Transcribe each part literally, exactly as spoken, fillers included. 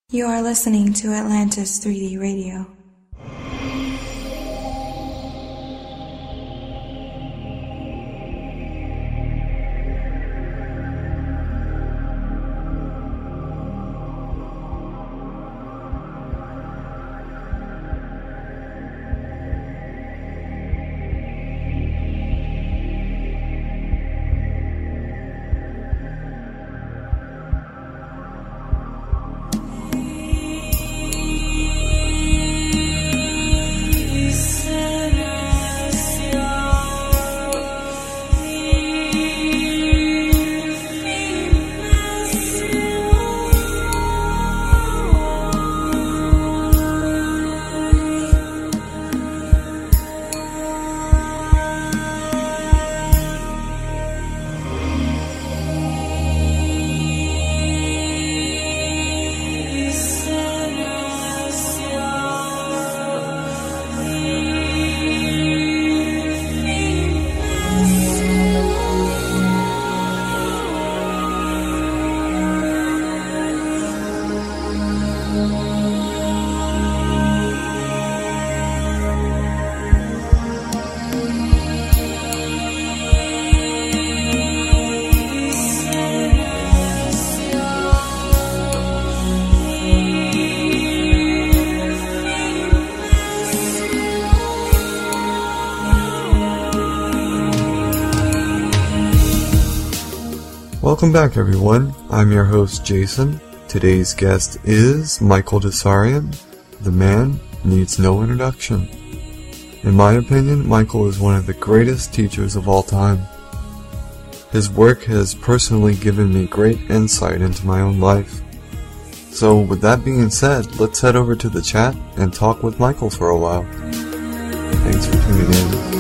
You are listening to Atlantis three D Radio. Welcome back, everyone. I'm your host, Jason. Today's guest is Michael Tsarion. The man needs no introduction. In my opinion, Michael is one of the greatest teachers of all time. His work has personally given me great insight into my own life. So, with that being said, let's head over to the chat and talk with Michael for a while. Thanks for tuning in.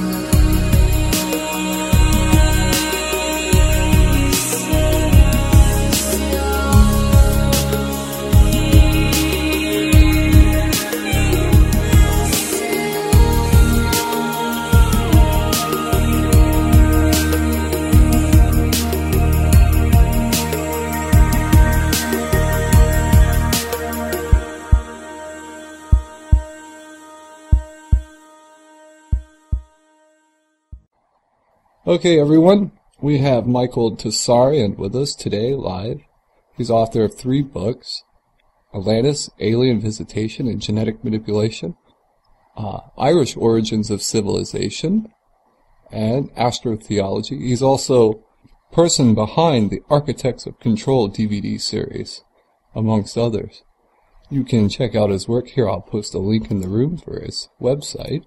Okay, everyone, we have Michael Tsarion with us today, live. He's author of three books, Atlantis, Alien Visitation and Genetic Manipulation, uh, Irish Origins of Civilization, and Astrotheology. He's also person behind the Architects of Control D V D series, amongst others. You can check out his work here. I'll post a link in the room for his website.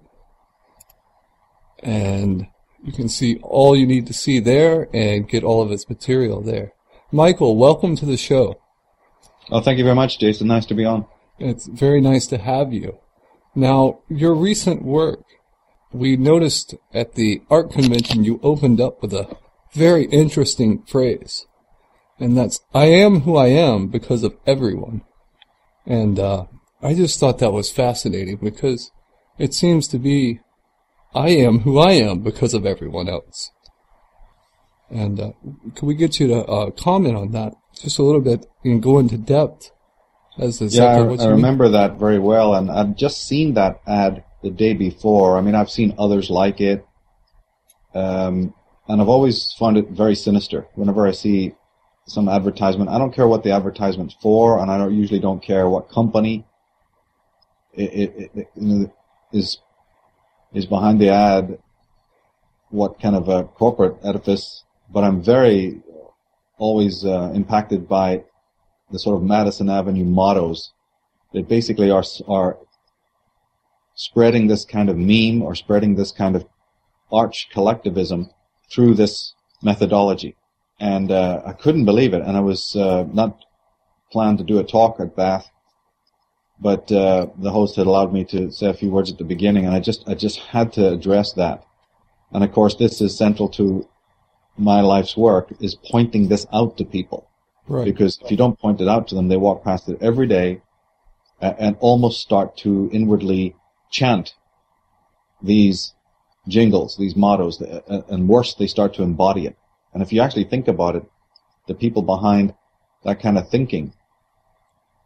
And you can see all you need to see there and get all of his material there. Michael, welcome to the show. Oh, thank you very much, Jason. Nice to be on. It's very nice to have you. Now, your recent work, we noticed at the art convention you opened up with a very interesting phrase. And that's, I am who I am because of everyone. And uh, I just thought that was fascinating because it seems to be I am who I am because of everyone else. And uh, can we get you to uh, comment on that just a little bit and go into depth as to yeah, exactly what I, you I remember mean? that very well, and I've just seen that ad the day before. I mean, I've seen others like it, um, and I've always found it very sinister. Whenever I see some advertisement, I don't care what the advertisement's for, and I don't usually don't care what company it, it, it, you know, is. is behind the ad, what kind of a corporate edifice, but I'm very always uh, impacted by the sort of Madison Avenue mottos that basically are are spreading this kind of meme or spreading this kind of arch collectivism through this methodology. And uh, I couldn't believe it, and I was uh, not planned to do a talk at Bath, but uh, the host had allowed me to say a few words at the beginning, and I just I just had to address that. And of course, this is central to my life's work, is pointing this out to people. Right. Because if you don't point it out to them, they walk past it every day and, and almost start to inwardly chant these jingles, these mottos, and worse, they start to embody it. And if you actually think about it, the people behind that kind of thinking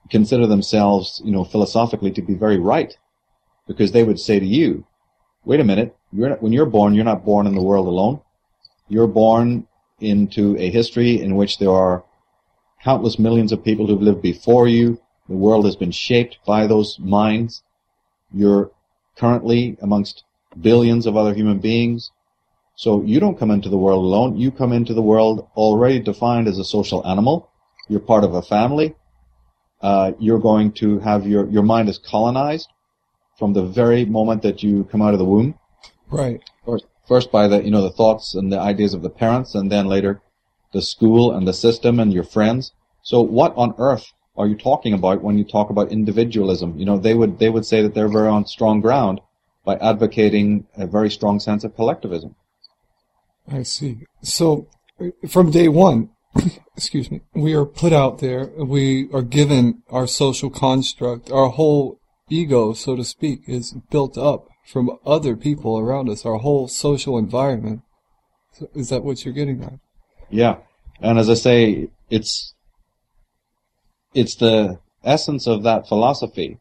consider themselves, you know, philosophically to be very right, because they would say to you, wait a minute, you're not, when you're born, you're not born in the world alone. You're born into a history in which there are countless millions of people who've lived before you. The world has been shaped by those minds. You're currently amongst billions of other human beings. So you don't come into the world alone. You come into the world already defined as a social animal. You're part of a family. Uh, you're going to have your, your mind is colonized from the very moment that you come out of the womb. Right. First, first by the, you know, the thoughts and the ideas of the parents, and then later the school and the system and your friends. So what on earth are you talking about when you talk about individualism? You know, they would, they would say that they're very on strong ground by advocating a very strong sense of collectivism. I see. So from day one, excuse me, we are put out there, we are given our social construct, our whole ego, so to speak, is built up from other people around us, our whole social environment. So is that what you're getting at? Yeah. And as I say, it's, it's the essence of that philosophy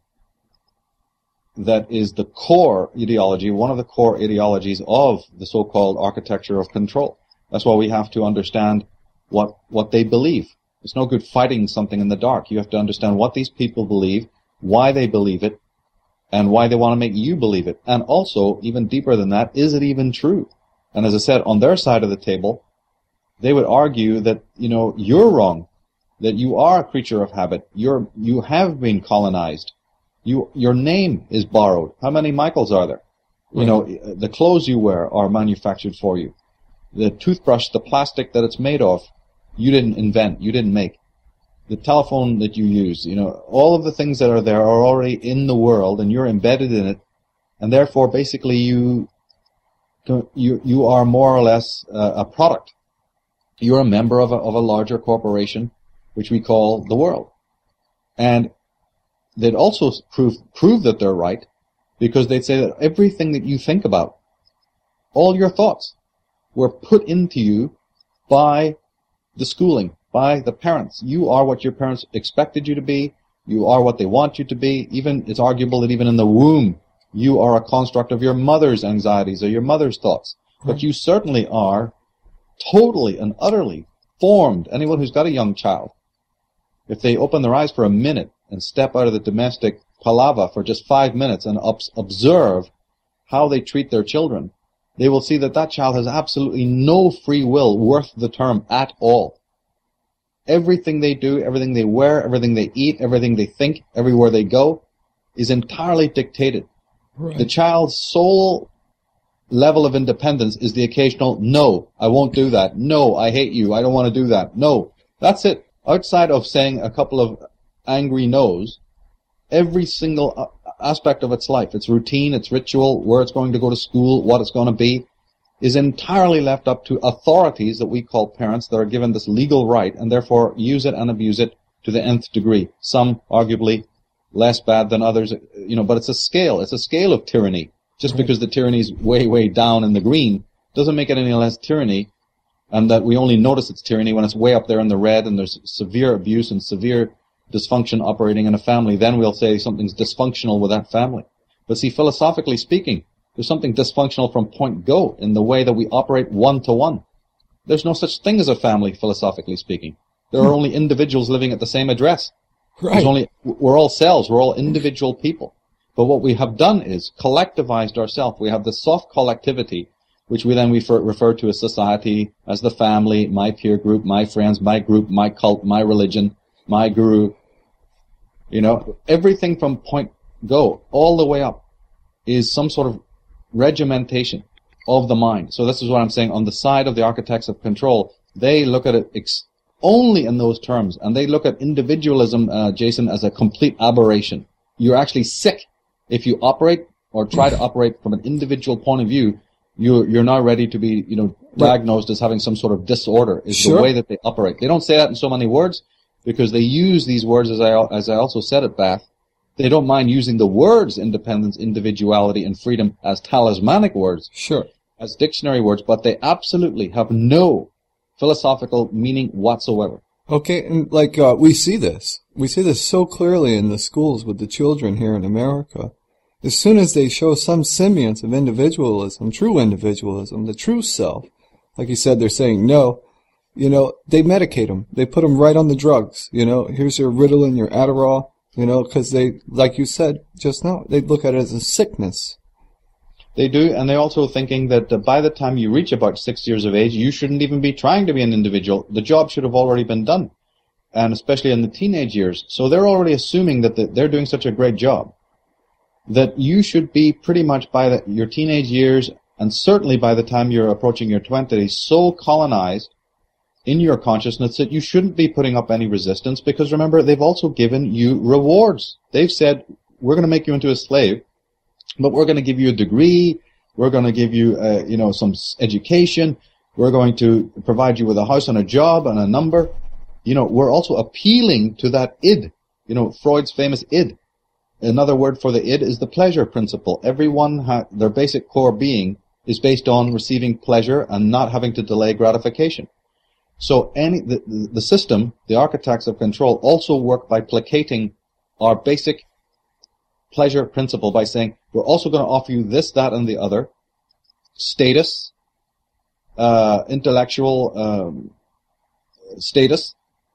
that is the core ideology, one of the core ideologies of the so-called architecture of control. That's why we have to understand what, what they believe. It's no good fighting something in the dark. You have to understand what these people believe, why they believe it, and why they want to make you believe it. And also, even deeper than that, is it even true? And as I said, on their side of the table, they would argue that, you know, you're wrong, that you are a creature of habit. You're, you have been colonized. You, your name is borrowed. How many Michaels are there? You Right. know, the clothes you wear are manufactured for you. The toothbrush, the plastic that it's made of, you didn't invent, you didn't make. The telephone that you use, you know, all of the things that are there are already in the world, and you're embedded in it, and therefore, basically, you, you, you are more or less uh, a product. You're a member of a, of a larger corporation, which we call the world. And they'd also prove, prove that they're right, because they'd say that everything that you think about, all your thoughts, were put into you by the schooling, by the parents. You are what your parents expected you to be. You are what they want you to be. Even, it's arguable that even in the womb, you are a construct of your mother's anxieties or your mother's thoughts. But you certainly are totally and utterly formed. Anyone who's got a young child, if they open their eyes for a minute and step out of the domestic palava for just five minutes and obs- observe how they treat their children, they will see that that child has absolutely no free will worth the term at all. Everything they do, everything they wear, everything they eat, everything they think, everywhere they go, is entirely dictated. Right. The child's sole level of independence is the occasional, no, I won't do that. No, I hate you. I don't want to do that. No. That's it. Outside of saying a couple of angry no's, every single aspect of its life, its routine, its ritual, where it's going to go to school, what it's going to be, is entirely left up to authorities that we call parents that are given this legal right and therefore use it and abuse it to the nth degree. Some arguably less bad than others, you know, but it's a scale. It's a scale of tyranny. Just Right. because the tyranny's way, way down in the green doesn't make it any less tyranny, and that we only notice it's tyranny when it's way up there in the red and there's severe abuse and severe dysfunction operating in a family. Then we'll say something's dysfunctional with that family. But see, philosophically speaking, there's something dysfunctional from point go in the way that we operate one-to-one. There's no such thing as a family, philosophically speaking. There are only individuals living at the same address. Right. There's only, we're all cells. We're all individual people. But what we have done is collectivized ourselves. We have this soft collectivity, which we then refer, refer to as society, as the family, my peer group, my friends, my group, my cult, my religion, my guru. You know, everything from point go all the way up is some sort of regimentation of the mind. So this is what I'm saying. On the side of the architects of control, they look at it ex- only in those terms, and they look at individualism, uh, Jason, as a complete aberration. You're actually sick if you operate or try to operate from an individual point of view. You're, you're now ready to be, you know, diagnosed as having some sort of disorder. Is Sure. the way that they operate. They don't say that in so many words because they use these words, as I as I also said at Bath. They don't mind using the words independence, individuality, and freedom as talismanic words, Sure. as dictionary words, but they absolutely have no philosophical meaning whatsoever. Okay, and like uh, we see this we see this so clearly in the schools with the children here in America. As soon as they show some semblance of individualism, true individualism, the true self, like you said, they're saying no, you know, they medicate them. They put them right on the drugs. You know, here's your Ritalin, your Adderall, you know, because they, like you said just now, they look at it as a sickness. They do, and they're also thinking that uh, by the time you reach about six years of age, you shouldn't even be trying to be an individual. The job should have already been done, and especially in the teenage years. So they're already assuming that the, they're doing such a great job that you should be pretty much by the, your teenage years, and certainly by the time you're approaching your twenties, so colonized in your consciousness that you shouldn't be putting up any resistance, because remember, they've also given you rewards. They've said, we're going to make you into a slave, but we're going to give you a degree, we're going to give you, uh, you know, some education, we're going to provide you with a house and a job and a number. You know, we're also appealing to that id, you know, Freud's famous id. Another word for the id is the pleasure principle. Everyone, ha- their basic core being is based on receiving pleasure and not having to delay gratification. So any the, the system, the architects of control, also work by placating our basic pleasure principle by saying, we're also going to offer you this, that, and the other, status, uh, intellectual um, status.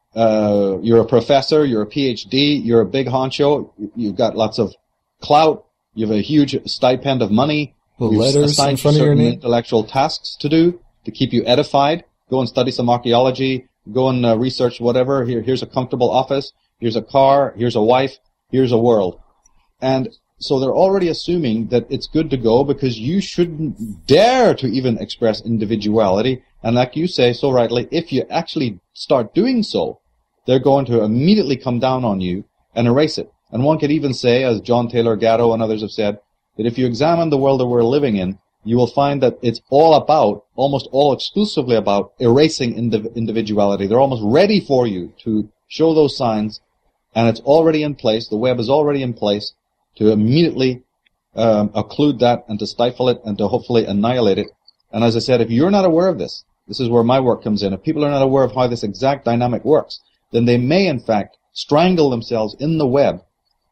Uh, you're a professor, you're a P H D, you're a big honcho, you've got lots of clout, you have a huge stipend of money, the you've letters assigned in front of your certain name, intellectual tasks to do to keep you edified. Go and study some archaeology, go and uh, research whatever. Here, here's a comfortable office, here's a car, here's a wife, here's a world. And so they're already assuming that it's good to go because you shouldn't dare to even express individuality. And like you say so rightly, if you actually start doing so, they're going to immediately come down on you and erase it. And one could even say, as John Taylor Gatto and others have said, that if you examine the world that we're living in, you will find that it's all about, almost all exclusively about, erasing indiv- individuality. They're almost ready for you to show those signs, and it's already in place. The web is already in place to immediately um, occlude that and to stifle it and to hopefully annihilate it. And as I said, if you're not aware of this, this is where my work comes in. If people are not aware of how this exact dynamic works, then they may, in fact, strangle themselves in the web,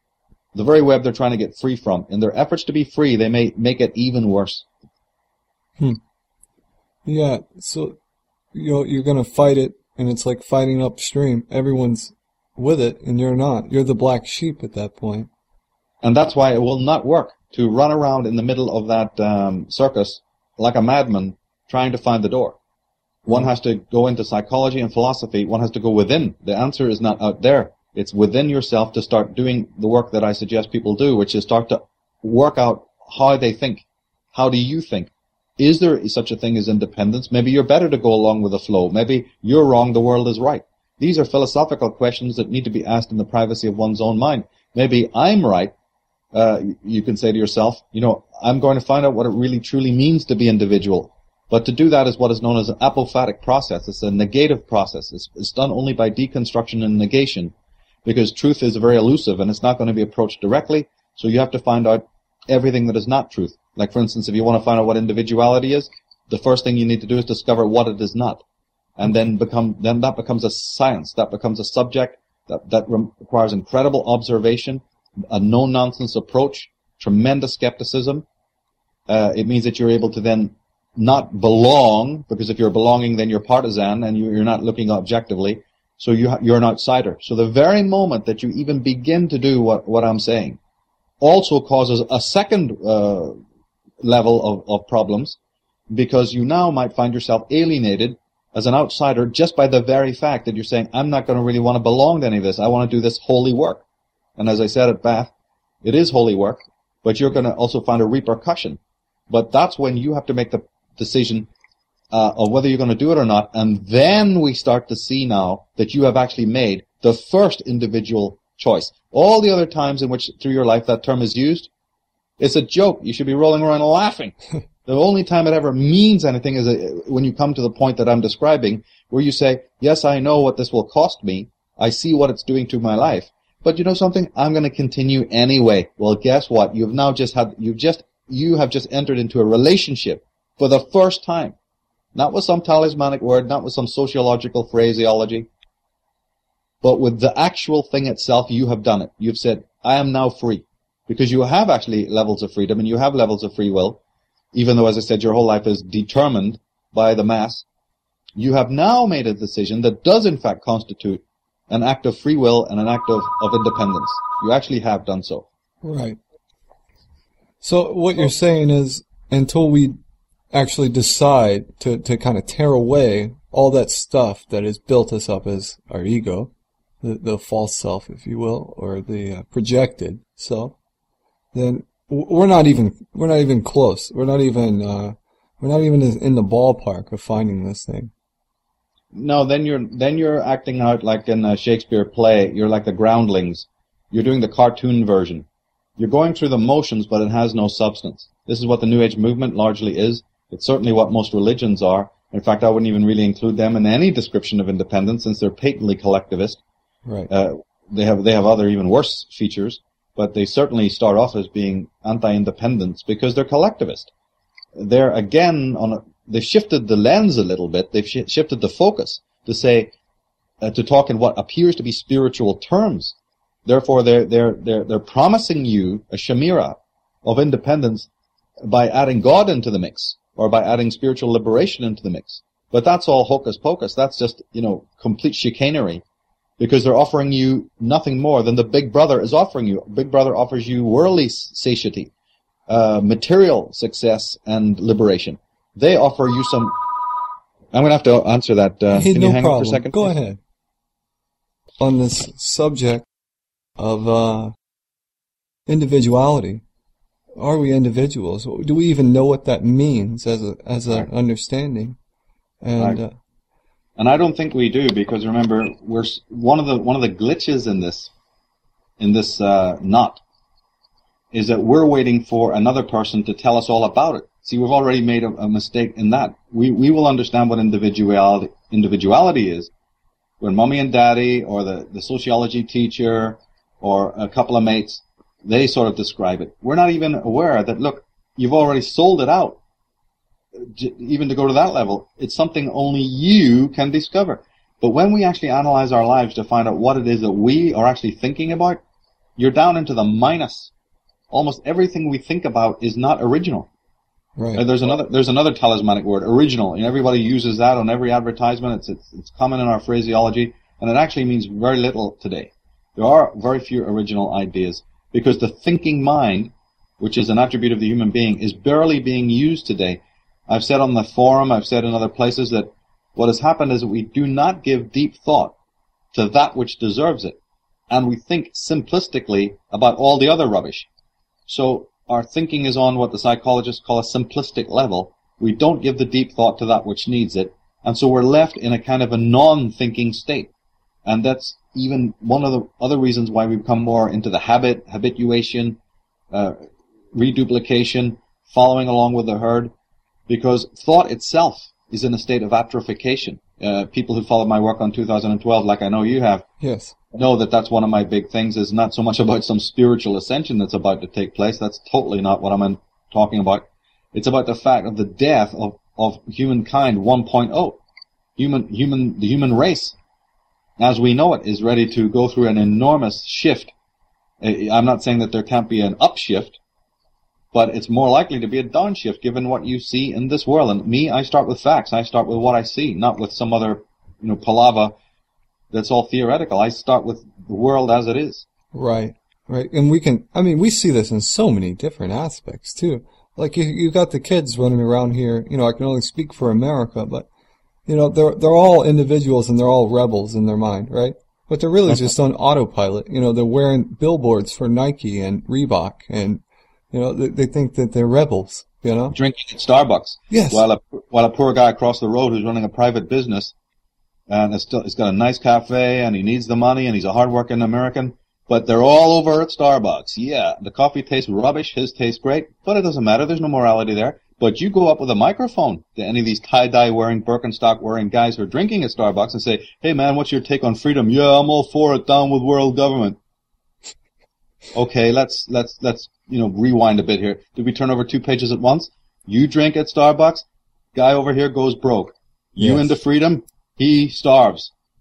the very web they're trying to get free from. In their efforts to be free, they may make it even worse. Hmm. Yeah, so you know, you're going to fight it, and it's like fighting upstream. Everyone's with it, and you're not. You're the black sheep at that point. And that's why it will not work to run around in the middle of that um, circus like a madman trying to find the door. One has to go into psychology and philosophy. One has to go within. The answer is not out there. It's within yourself to start doing the work that I suggest people do, which is start to work out how they think. How do you think? Is there such a thing as independence? Maybe you're better to go along with the flow. Maybe you're wrong, the world is right. These are philosophical questions that need to be asked in the privacy of one's own mind. Maybe I'm right. Uh, you can say to yourself, you know, I'm going to find out what it really truly means to be individual. But to do that is what is known as an apophatic process. It's a negative process. It's, it's done only by deconstruction and negation, because truth is very elusive and it's not going to be approached directly. So you have to find out everything that is not truth. Like, for instance, if you want to find out what individuality is, the first thing you need to do is discover what it is not. And then become, then that becomes a science. That becomes a subject that, that requires incredible observation, a no-nonsense approach, tremendous skepticism. Uh, it means that you're able to then not belong, because if you're belonging, then you're partisan and you're not looking objectively. So you, you're an outsider. So the very moment that you even begin to do what, what I'm saying also causes a second uh, level of, of problems, because you now might find yourself alienated as an outsider just by the very fact that you're saying, I'm not going to really want to belong to any of this. I want to do this holy work. And as I said at Bath, it is holy work, but you're going to also find a repercussion. But that's when you have to make the decision uh, of whether you're going to do it or not. And then we start to see now that you have actually made the first individual choice. All the other times in which through your life that term is used, it's a joke. You should be rolling around laughing. The only time it ever means anything is a, when you come to the point that I'm describing, where you say, yes, I know what this will cost me. I see what it's doing to my life. But you know something? I'm going to continue anyway. Well, guess what? You've now just had, you've just, you have just entered into a relationship for the first time. Not with some talismanic word, not with some sociological phraseology. But with the actual thing itself, you have done it. You've said, I am now free. Because you have actually levels of freedom and you have levels of free will. Even though, as I said, your whole life is determined by the mass. You have now made a decision that does in fact constitute an act of free will and an act of, of independence. You actually have done so. Right. So what you're saying is, until we actually decide to, to kind of tear away all that stuff that has built us up as our ego, the, the false self, if you will, or the uh, projected self, then we're not even we're not even close. We're not even uh, we're not even in the ballpark of finding this thing. No, then you're then you're acting out like in a Shakespeare play. You're like the groundlings. You're doing the cartoon version. You're going through the motions, but it has no substance. This is what the New Age movement largely is. It's certainly what most religions are. In fact, I wouldn't even really include them in any description of independence, since they're patently collectivist. Right. Uh, they have they have other even worse features, but they certainly start off as being anti-independence because they're collectivist. They're again on a, they've shifted the lens a little bit. They've sh- shifted the focus to say uh, to talk in what appears to be spiritual terms. Therefore, they're they're they're they're promising you a chimera of independence by adding God into the mix, or by adding spiritual liberation into the mix. But that's all hocus pocus. That's just, you know, complete chicanery, because they're offering you nothing more than the Big Brother is offering you. Big Brother offers you worldly satiety, uh, material success and liberation. They offer you some. I'm going to have to answer that. Uh, hey, can no you hang problem. up for a second? Go please? ahead. On this subject of uh, individuality, are we individuals? Do we even know what that means as a as an Right. understanding? And Right. uh, And I don't think we do, because remember, we're s- one of the one of the glitches in this in this uh, knot is that we're waiting for another person to tell us all about it. See, we've already made a, a mistake in that. We we will understand what individuality individuality is when mommy and daddy, or the, the sociology teacher, or a couple of mates, they sort of describe it. We're not even aware that, look, you've already sold it out. J- even to go to that level, it's something only you can discover. But when we actually analyze our lives to find out what it is that we are actually thinking about, you're down into the minus. Almost everything we think about is not original. right. Uh, there's another there's another talismanic word, original, and everybody uses that on every advertisement. It's, it's it's common in our phraseology, and it actually means very little today. There are very few original ideas, because the thinking mind, which is an attribute of the human being, is barely being used today. I've said on the forum, I've said in other places, that what has happened is that we do not give deep thought to that which deserves it, and we think simplistically about all the other rubbish. So our thinking is on what the psychologists call a simplistic level. We don't give the deep thought to that which needs it, and so we're left in a kind of a non-thinking state. And that's even one of the other reasons why we become more into the habit, habituation, uh, reduplication, following along with the herd, because thought itself is in a state of atrophication. Uh, people who followed my work on two thousand twelve, like I know you have, Yes. know that that's one of my big things, is not so much about some spiritual ascension that's about to take place. That's totally not what I'm talking about. It's about the fact of the death of, of humankind one point oh. Human, human, the human race, as we know it, is ready to go through an enormous shift. I'm not saying that there can't be an upshift, but it's more likely to be a downshift given what you see in this world. And me, I start with facts. I start with what I see, not with some other, you know, palaver that's all theoretical. I start with the world as it is. Right, right. And we can, I mean, we see this in so many different aspects, too. Like, you, you got the kids running around here, you know, I can only speak for America, but, you know, they're, they're all individuals and they're all rebels in their mind, right? But they're really just on autopilot. You know, they're wearing billboards for Nike and Reebok, and, you know, they, they think that they're rebels, you know? Drinking at Starbucks. Yes. While a, while a poor guy across the road who's running a private business, and it's still, it's got a nice cafe, and he needs the money, and he's a hardworking American, but they're all over at Starbucks. Yeah, the coffee tastes rubbish, his tastes great, but it doesn't matter, there's no morality there. But you go up with a microphone to any of these tie-dye wearing, Birkenstock wearing guys who are drinking at Starbucks and say, hey man, what's your take on freedom? Yeah, I'm all for it, down with world government. Okay, let's, let's, let's, you know, rewind a bit here. Did we turn over two pages at once? You drink at Starbucks, guy over here goes broke. You Yes. into freedom, he starves.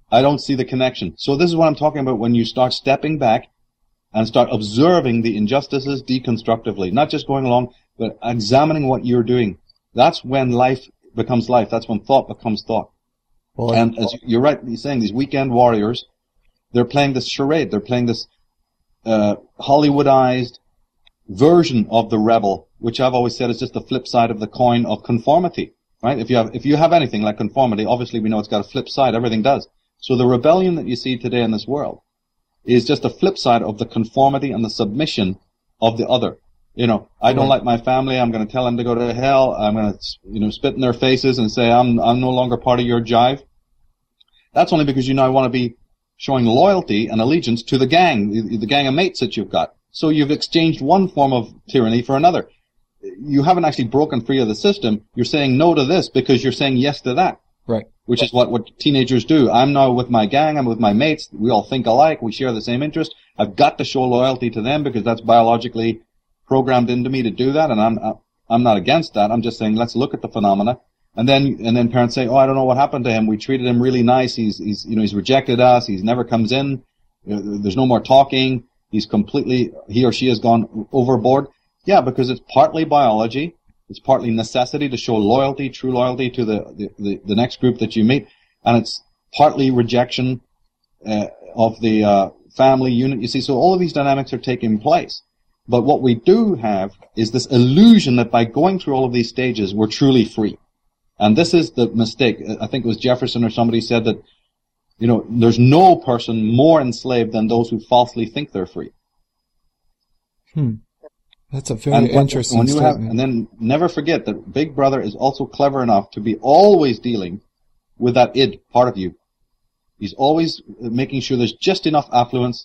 I don't see the connection. So this is what I'm talking about when you start stepping back and start observing the injustices deconstructively, not just going along, but examining what you're doing. That's when life becomes life. That's when thought becomes thought. Well, and as you're right, you're saying these weekend warriors, they're playing this charade. They're playing this uh, Hollywoodized version of the rebel, which I've always said is just the flip side of the coin of conformity, right? If you have, if you have anything like conformity, obviously we know it's got a flip side. Everything does. So the rebellion that you see today in this world is just a flip side of the conformity and the submission of the other. You know, I don't like my family. I'm going to tell them to go to hell. I'm going to, you know, spit in their faces and say I'm I'm no longer part of your jive. That's only because you now want to be showing loyalty and allegiance to the gang, the, the gang of mates that you've got. So you've exchanged one form of tyranny for another. You haven't actually broken free of the system. You're saying no to this because you're saying yes to that. Right. Which is what, what teenagers do. I'm now with my gang. I'm with my mates. We all think alike. We share the same interest. I've got to show loyalty to them because that's biologically programmed into me to do that. And I'm, I'm not against that. I'm just saying let's look at the phenomena. And then, and then parents say, oh, I don't know what happened to him. We treated him really nice. He's, he's, you know, he's rejected us. He's never comes in. There's no more talking. He's completely, he or she has gone overboard. Yeah, because it's partly biology. It's partly necessity to show loyalty, true loyalty to the, the, the, the next group that you meet. And it's partly rejection uh, of the uh, family unit. You see, so all of these dynamics are taking place. But what we do have is this illusion that by going through all of these stages, we're truly free. And this is the mistake. I think it was Jefferson or somebody said that, you know, there's no person more enslaved than those who falsely think they're free. Hmm. That's a very and when, interesting when you statement. have, and then never forget that Big Brother is also clever enough to be always dealing with that id part of you. He's always making sure there's just enough affluence,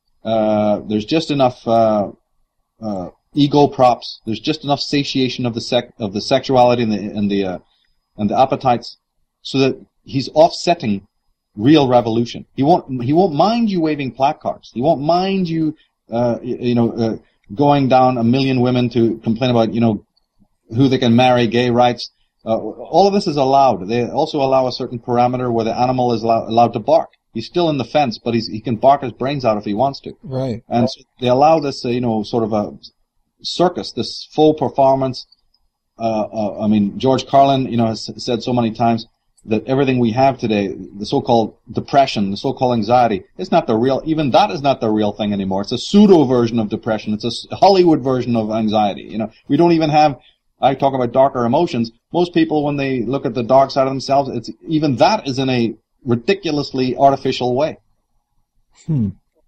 uh, there's just enough uh, uh, ego props, there's just enough satiation of the sec of the sexuality and the and the uh, and the appetites, so that he's offsetting real revolution. He won't he won't mind you waving placards. He won't mind you uh, you know. Uh, going down a million women to complain about, you know, who they can marry, gay rights. Uh, all of this is allowed. They also allow a certain parameter where the animal is allow, allowed to bark. He's still in the fence, but he's, he can bark his brains out if he wants to. Right. And so they allow this, uh, you know, sort of a circus, this full performance. Uh, uh, I mean, George Carlin, you know, has said so many times that everything we have today, the so-called depression, the so-called anxiety, it's not the real, even that is not the real thing anymore. It's a pseudo version of depression. It's a Hollywood version of anxiety. You know, we don't even have, I talk about darker emotions. Most people, when they look at the dark side of themselves, it's, even that is in a ridiculously artificial way. Hmm.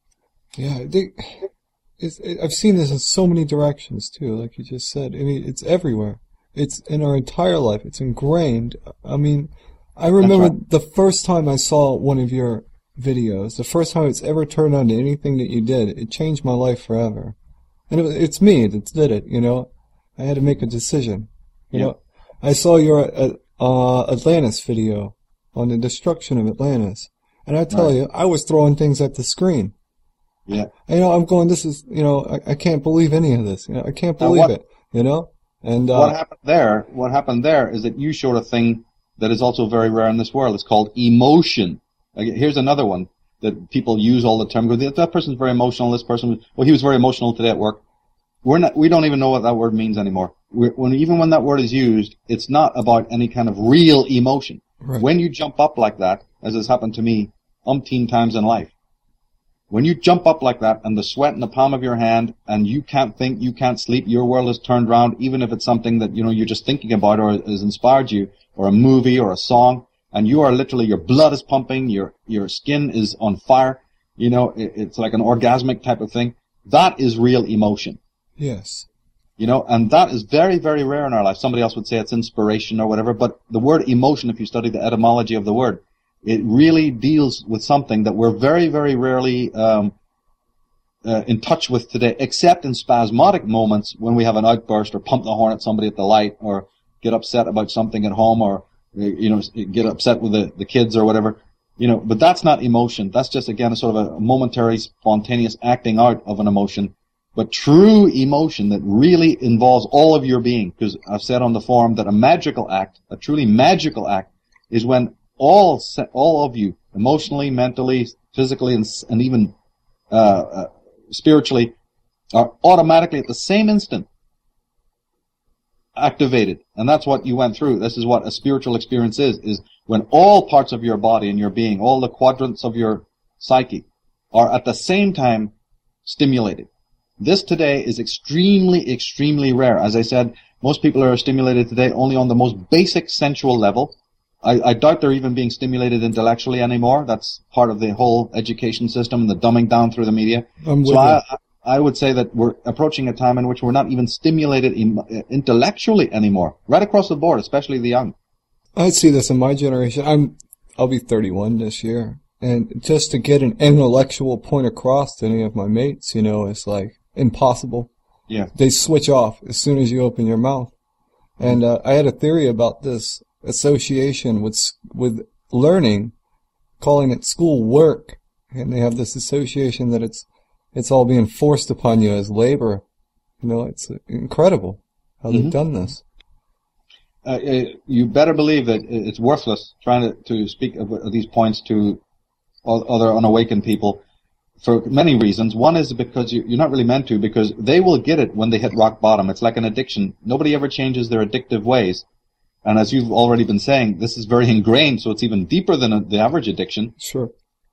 Yeah, they, it's, it, I've seen this in so many directions too, like you just said. I mean, it's everywhere. It's in our entire life. It's ingrained. I mean, I remember right. the first time I saw one of your videos, the first time it's ever turned on to anything that you did, it changed my life forever. And it, it's me that did it, you know. I had to make a decision. You yeah. know, I saw your uh, uh, Atlantis video on the destruction of Atlantis. And I tell right. you, I was throwing things at the screen. Yeah. You know, I'm going, this is, you know, I, I can't believe any of this. You know, I can't believe what, it, you know. And uh, what happened there, what happened there is that you showed a thing that is also very rare in this world. It's called emotion. Like, here's another one that people use all the time. Go, that person's very emotional. This person was, well, he was very emotional today at work. We're not, we don't even know what that word means anymore. We're, when, even when that word is used, it's not about any kind of real emotion. Right. When you jump up like that, as has happened to me umpteen times in life, when you jump up like that and the sweat in the palm of your hand and you can't think, you can't sleep, your world is turned around, even if it's something that, you know, you're just thinking about or has inspired you, or a movie or a song, and you are literally, your blood is pumping, your, your skin is on fire, you know, it, it's like an orgasmic type of thing. That is real emotion. Yes. You know, and that is very, very rare in our life. Somebody else would say it's inspiration or whatever, but the word emotion, if you study the etymology of the word, it really deals with something that we're very, very rarely um, uh, in touch with today, except in spasmodic moments when we have an outburst or pump the horn at somebody at the light or get upset about something at home or, you know, get upset with the, the kids or whatever. You know, but that's not emotion. That's just, again, a sort of a momentary, spontaneous acting out of an emotion. But true emotion that really involves all of your being, because I've said on the forum that a magical act, a truly magical act, is when all se- all of you, emotionally, mentally, physically, and, and even uh, uh, spiritually, are automatically at the same instant activated. And that's what you went through. This is what a spiritual experience is, is when all parts of your body and your being, all the quadrants of your psyche, are at the same time stimulated. This today is extremely, extremely rare. As I said, most people are stimulated today only on the most basic sensual level. I, I doubt they're even being stimulated intellectually anymore. That's part of the whole education system and the dumbing down through the media. I'm with so I, you. I would say that we're approaching a time in which we're not even stimulated em- intellectually anymore, right across the board, especially the young. I see this in my generation. I'm, I'll be thirty-one this year. And just to get an intellectual point across to any of my mates, you know, it's like impossible. Yeah. They switch off as soon as you open your mouth. And uh, I had a theory about this association with with learning, calling it school work. And they have this association that it's it's all being forced upon you as labor. You know, it's incredible how Mm-hmm. they've done this. Uh, you better believe that it's worthless trying to, to speak of, of these points to other unawakened people for many reasons. One is because you, you're not really meant to, because they will get it when they hit rock bottom. It's like an addiction. Nobody ever changes their addictive ways. And as you've already been saying, this is very ingrained, so it's even deeper than a, the average addiction. Sure.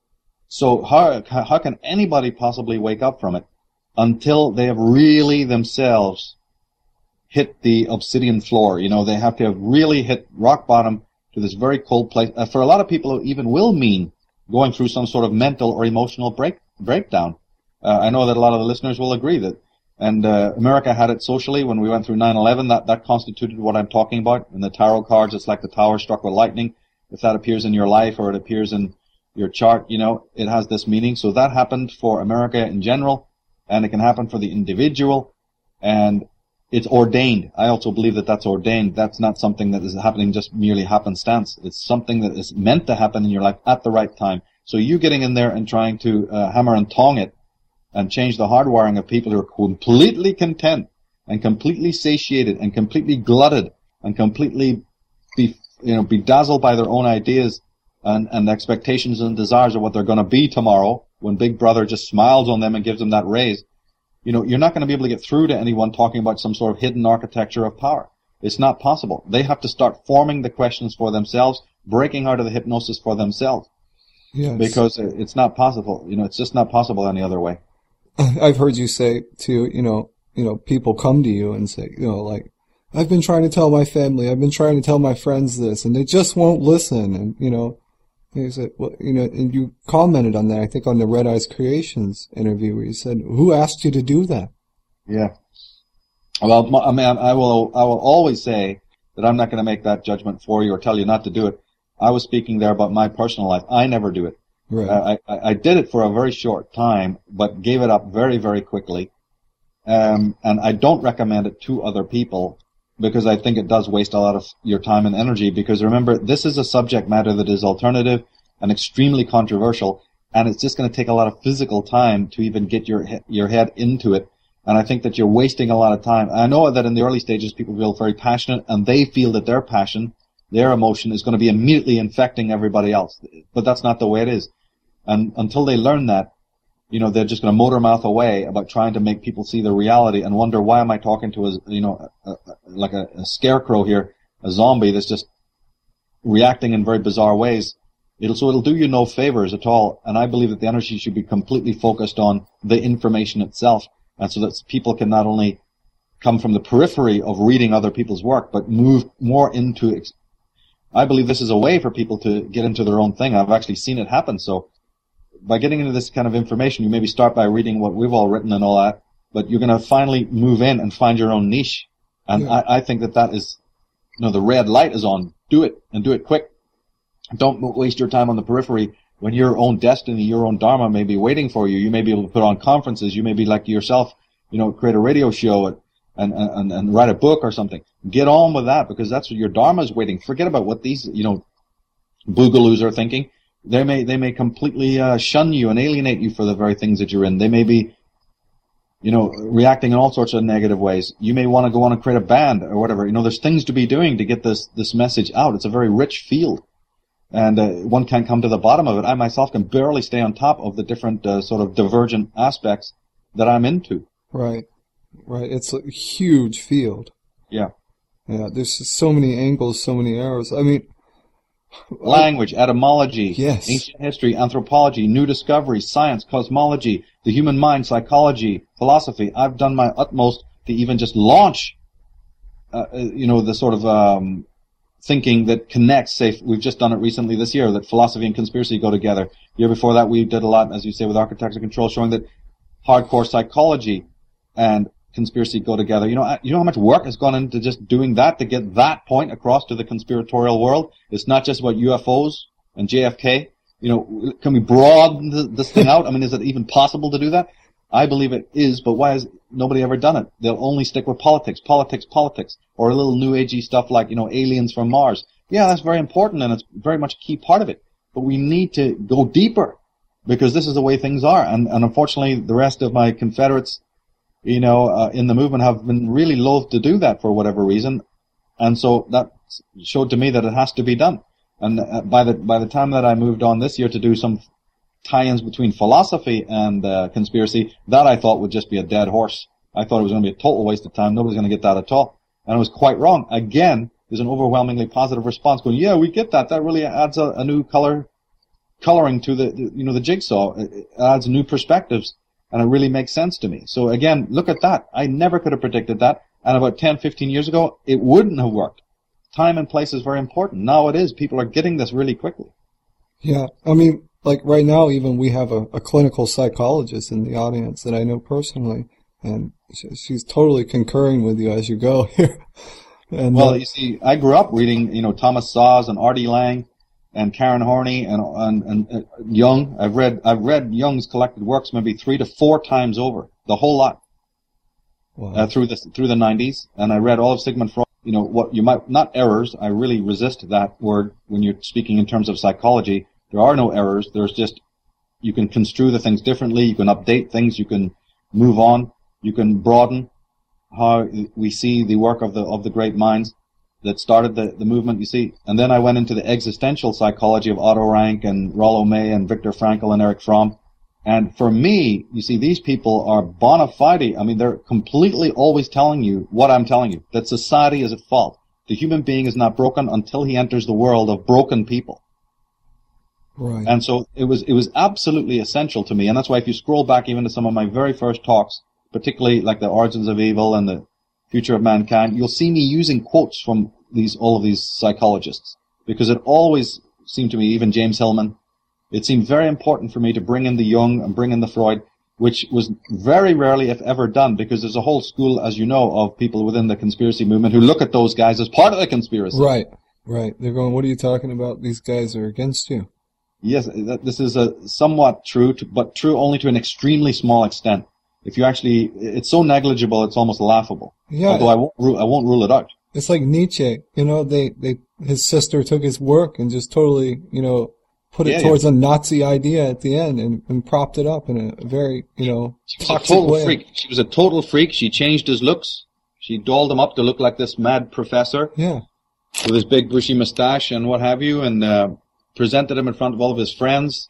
So how how can anybody possibly wake up from it until they have really themselves hit the obsidian floor? You know, they have to have really hit rock bottom to this very cold place. Uh, for a lot of people, it even will mean going through some sort of mental or emotional break breakdown. Uh, I know that a lot of the listeners will agree that, and uh, America had it socially when we went through nine eleven. That that constituted what I'm talking about. In the tarot cards, it's like the tower struck with lightning. If that appears in your life or it appears in your chart, you know, it has this meaning. So that happened for America in general, and it can happen for the individual, and it's ordained. I also believe that that's ordained. That's not something that is happening just merely happenstance. It's something that is meant to happen in your life at the right time. So you getting in there and trying to uh, hammer and tong it and change the hardwiring of people who are completely content and completely satiated and completely glutted and completely be, you know, bedazzled by their own ideas and, and expectations and desires of what they're going to be tomorrow when Big Brother just smiles on them and gives them that raise. You know, you're not going to be able to get through to anyone talking about some sort of hidden architecture of power. It's not possible. They have to start forming the questions for themselves, breaking out of the hypnosis for themselves. Yes. Because it's not possible. You know, it's just not possible any other way. I've heard you say to, you know, you know, people come to you and say, you know, like, I've been trying to tell my family, I've been trying to tell my friends this, and they just won't listen. And, you know, you said, well, you know, and you commented on that, I think on the Red Eyes Creations interview where you said, who asked you to do that? Yeah. Well, I mean, I will, I will always say that I'm not going to make that judgment for you or tell you not to do it. I was speaking there about my personal life. I never do it. Right. Uh, I, I did it for a very short time, but gave it up very, very quickly. Um, and I don't recommend it to other people because I think it does waste a lot of your time and energy. Because remember, this is a subject matter that is alternative and extremely controversial, and it's just going to take a lot of physical time to even get your your head into it. And I think that you're wasting a lot of time. I know that in the early stages, people feel very passionate, and they feel that their passion, their emotion, is going to be immediately infecting everybody else. But that's not the way it is. And until they learn that, you know, they're just going to motor mouth away about trying to make people see the reality and wonder, why am I talking to a, you know, a, a, like a, a scarecrow here, a zombie that's just reacting in very bizarre ways. It'll, so it'll do you no favors at all. And I believe that the energy should be completely focused on the information itself. And so that people can not only come from the periphery of reading other people's work, but move more into, I believe this is a way for people to get into their own thing. I've actually seen it happen. So by getting into this kind of information, you maybe start by reading what we've all written and all that, but you're going to finally move in and find your own niche. And yeah. I, I think that that is, you know, the red light is on. Do it, and do it quick. Don't waste your time on the periphery when your own destiny, your own dharma may be waiting for you. You may be able to put on conferences. You may be like yourself, you know, create a radio show and, and, and, and write a book or something. Get on with that, because that's what your dharma is waiting. Forget about what these, you know, boogaloos are thinking. They may, they may completely uh, shun you and alienate you for the very things that you're in. They may be, you know, reacting in all sorts of negative ways. You may want to go on and create a band or whatever. You know, there's things to be doing to get this, this message out. It's a very rich field. and uh, one can't come to the bottom of it. I myself can barely stay on top of the different uh, sort of divergent aspects that I'm into. Right, right. It's a huge field. Yeah. Yeah, there's just so many angles, so many errors. I mean... Language, etymology, yes. Ancient history, anthropology, new discoveries, science, cosmology, the human mind, psychology, philosophy. I've done my utmost to even just launch, uh, you know, the sort of um, thinking that connects. Say, we've just done it recently this year, that philosophy and conspiracy go together. The year before that, we did a lot, as you say, with Architects of Control, showing that hardcore psychology and conspiracy go together. You know, you know how much work has gone into just doing that to get that point across to the conspiratorial world? It's not just about U F Os and J F K. You know, can we broaden this thing out? I mean, is it even possible to do that? I believe it is, but why has nobody ever done it? They'll only stick with politics, politics, politics, or a little new agey stuff like, you know, aliens from Mars. Yeah, that's very important, and it's very much a key part of it. But we need to go deeper, because this is the way things are. And, and unfortunately, the rest of my Confederates, you know, uh, in the movement have been really loath to do that for whatever reason. And so that showed to me that it has to be done. And uh, by the by the time that I moved on this year to do some tie-ins between philosophy and uh, conspiracy, that I thought would just be a dead horse. I thought it was going to be a total waste of time. Nobody's going to get that at all. And I was quite wrong. Again, there's an overwhelmingly positive response going, yeah, we get that. That really adds a, a new color, coloring to the, the, you know, the jigsaw. It adds new perspectives, and it really makes sense to me. So again, look at that. I never could have predicted that. And about ten, fifteen years ago, it wouldn't have worked. Time and place is very important. Now it is. People are getting this really quickly. Yeah. I mean, like right now, even we have a, a clinical psychologist in the audience that I know personally, and she's totally concurring with you as you go here. And, well, uh, you see, I grew up reading, you know, Thomas Szasz and Artie Lang and Karen Horney and, and, and uh, Jung. I've read, I've read Jung's collected works maybe three to four times over, the whole lot, wow. uh, through the, through the nineties. And I read all of Sigmund Freud. You know, what you might, not errors. I really resist that word when you're speaking in terms of psychology. There are no errors. There's just, you can construe the things differently. You can update things. You can move on. You can broaden how we see the work of the, of the great minds that started the, the movement, you see. And then I went into the existential psychology of Otto Rank and Rollo May and Viktor Frankl and Erich Fromm. And for me, you see, these people are bona fide. I mean, they're completely always telling you what I'm telling you, that society is at fault. The human being is not broken until he enters the world of broken people. Right. And so it was, it was absolutely essential to me. And that's why if you scroll back even to some of my very first talks, particularly like the Origins of Evil and the Future of Mankind, you'll see me using quotes from these, all of these psychologists, because it always seemed to me, even James Hillman, it seemed very important for me to bring in the Jung and bring in the Freud, which was very rarely, if ever, done, because there's a whole school, as you know, of people within the conspiracy movement who look at those guys as part of the conspiracy. Right, right. They're going, what are you talking about? These guys are against you. Yes, this is a somewhat true, to, but true only to an extremely small extent. If you actually, it's so negligible, it's almost laughable. Yeah. Although I won't, I won't rule it out. It's like Nietzsche, you know, they, they, his sister took his work and just totally, you know, put it yeah, towards yeah. a Nazi idea at the end and, and propped it up in a very, you know, she was toxic a total way. freak. She was a total freak. She changed his looks. She dolled him up to look like this mad professor. Yeah. With his big bushy mustache and what have you, and uh, presented him in front of all of his friends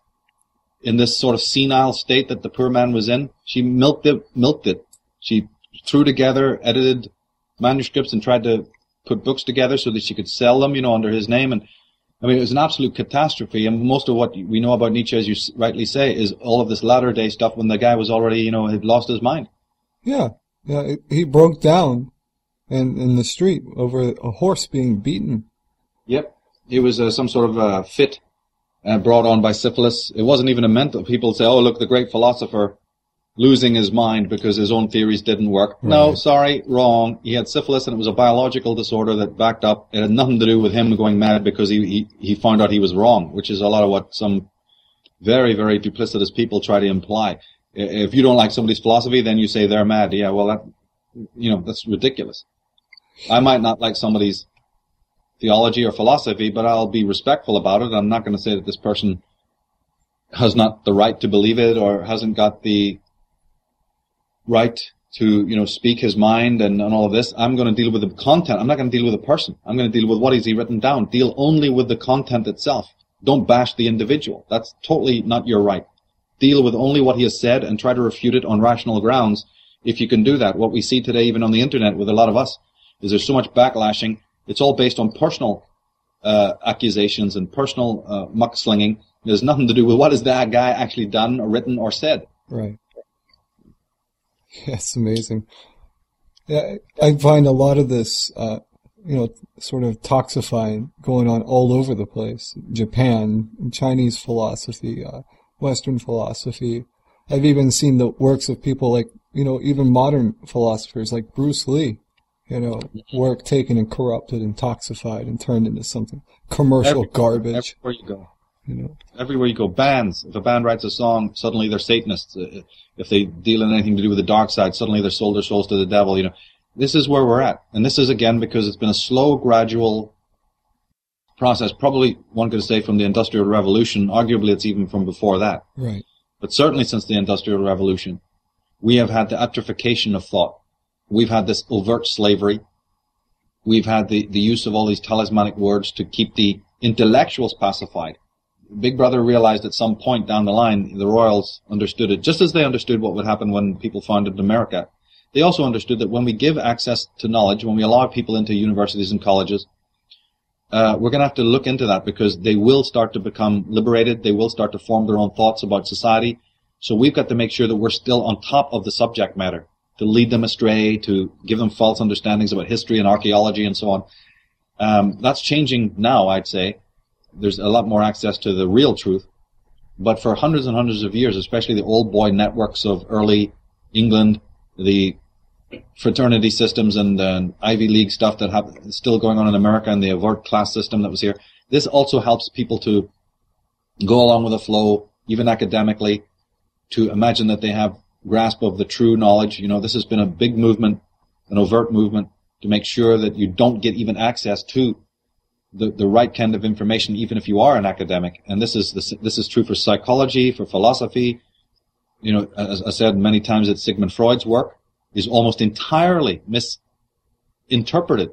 in this sort of senile state that the poor man was in. She milked it, milked it. She threw together, edited manuscripts and tried to put books together so that she could sell them, you know, under his name. And I mean, it was an absolute catastrophe. And most of what we know about Nietzsche, as you rightly say, is all of this latter day stuff when the guy was already, you know, had lost his mind. Yeah. Yeah. It, he broke down in, in the street over a horse being beaten. Yep. It was uh, some sort of uh, fit uh, brought on by syphilis. It wasn't even a mental. People say, oh, look, the great philosopher losing his mind because his own theories didn't work. Right. No, sorry, wrong. He had syphilis and it was a biological disorder that backed up. It had nothing to do with him going mad because he, he, he found out he was wrong, which is a lot of what some very, very duplicitous people try to imply. If you don't like somebody's philosophy, then you say they're mad. Yeah, well, that, you know, that's ridiculous. I might not like somebody's theology or philosophy, but I'll be respectful about it. I'm not going to say that this person has not the right to believe it or hasn't got the right to, you know, speak his mind and, and all of this. I'm going to deal with the content. I'm not going to deal with the person. I'm going to deal with what is he written down. Deal only with the content itself. Don't bash the individual. That's totally not your right. Deal with only what he has said and try to refute it on rational grounds. If you can do that, what we see today, even on the internet with a lot of us, is there's so much backlashing. It's all based on personal uh, accusations and personal uh, muck-slinging. There's nothing to do with what has that guy actually done or written or said. Right. That's amazing. Yeah, I find a lot of this, uh, you know, sort of toxifying going on all over the place. Japan, Chinese philosophy, uh, Western philosophy. I've even seen the works of people like, you know, even modern philosophers like Bruce Lee, you know, work taken and corrupted and toxified and turned into something commercial Every, garbage. Everywhere you go. You know. Everywhere you go. Bands. If a band writes a song, suddenly they're Satanists. If they deal in anything to do with the dark side, suddenly they're sold their souls to the devil, you know. This is where we're at. And this is, again, because it's been a slow, gradual process. Probably, one could say, from the Industrial Revolution. Arguably, it's even from before that. Right. But certainly since the Industrial Revolution, we have had the atrophication of thought. We've had this overt slavery. We've had the, the use of all these talismanic words to keep the intellectuals pacified. Big Brother realized at some point down the line, the royals understood it, just as they understood what would happen when people founded America. They also understood that when we give access to knowledge, when we allow people into universities and colleges, uh, we're going to have to look into that because they will start to become liberated. They will start to form their own thoughts about society. So we've got to make sure that we're still on top of the subject matter, to lead them astray, to give them false understandings about history and archaeology and so on. Um, that's changing now, I'd say. There's a lot more access to the real truth. But for hundreds and hundreds of years, especially the old boy networks of early England, the fraternity systems and uh, Ivy League stuff that have, is still going on in America, and the overt class system that was here, this also helps people to go along with the flow, even academically, to imagine that they have grasp of the true knowledge. You know, this has been a big movement, an overt movement, to make sure that you don't get even access to the, the right kind of information, even if you are an academic. And this is this, this is true for psychology, for philosophy. You know, as I said many times, that Sigmund Freud's work is almost entirely misinterpreted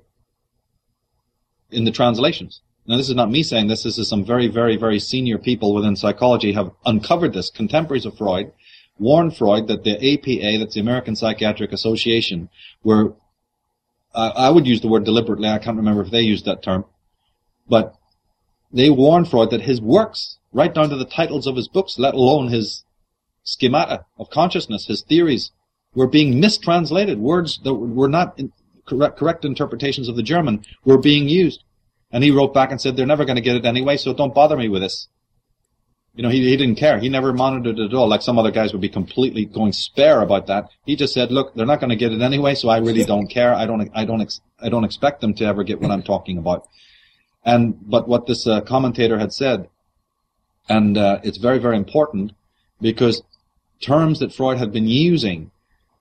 in the translations. Now, this is not me saying this. This is some very, very, very senior people within psychology have uncovered this. Contemporaries of Freud warned Freud that the A P A, that's the American Psychiatric Association, were, uh, I would use the word deliberately, I can't remember if they used that term, but they warned Freud that his works, right down to the titles of his books, let alone his schemata of consciousness, his theories, were being mistranslated. Words that were not in correct, correct interpretations of the German were being used. And he wrote back and said, they're never going to get it anyway, so don't bother me with this. You know, he, he didn't care. He never monitored it at all, like some other guys would be completely going spare about that. He just said, look, they're not going to get it anyway, so I really don't care. I don't, I don't, ex- I don't expect them to ever get what I'm talking about. And, but what this uh, commentator had said, and uh, it's very, very important, because terms that Freud had been using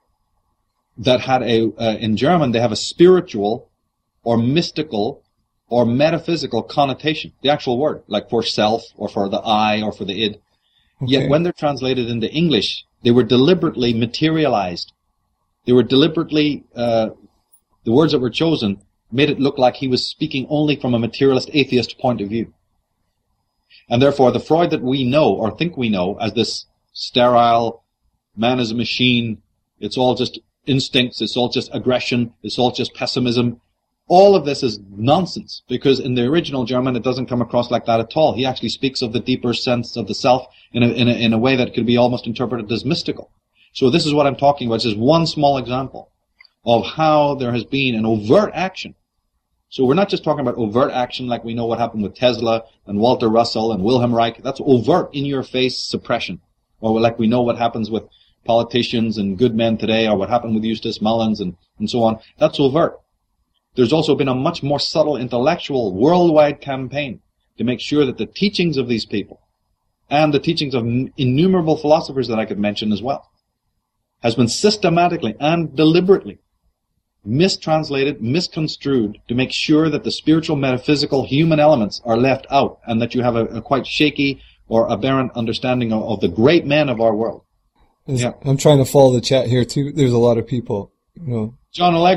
that had a, uh, in German, they have a spiritual or mystical or metaphysical connotation, the actual word, like for self or for the I or for the id. Okay. Yet when they're translated into English, they were deliberately materialized. They were deliberately, uh, the words that were chosen made it look like he was speaking only from a materialist atheist point of view. And therefore, the Freud that we know or think we know as this sterile, man is a machine, it's all just instincts, it's all just aggression, it's all just pessimism. All of this is nonsense, because in the original German it doesn't come across like that at all. He actually speaks of the deeper sense of the self in a, in a, in a way that could be almost interpreted as mystical. So this is what I'm talking about. This is one small example of how there has been an overt action. So we're not just talking about overt action like we know what happened with Tesla and Walter Russell and Wilhelm Reich. That's overt, in-your-face suppression. Or like we know what happens with politicians and good men today, or what happened with Eustace Mullins and, and so on. That's overt. There's also been a much more subtle intellectual worldwide campaign to make sure that the teachings of these people and the teachings of innumerable philosophers that I could mention as well has been systematically and deliberately mistranslated, misconstrued to make sure that the spiritual, metaphysical, human elements are left out, and that you have a, a quite shaky or aberrant understanding of, of the great men of our world. Yeah. I'm trying to follow the chat here too. There's a lot of people, you know. John Allegro.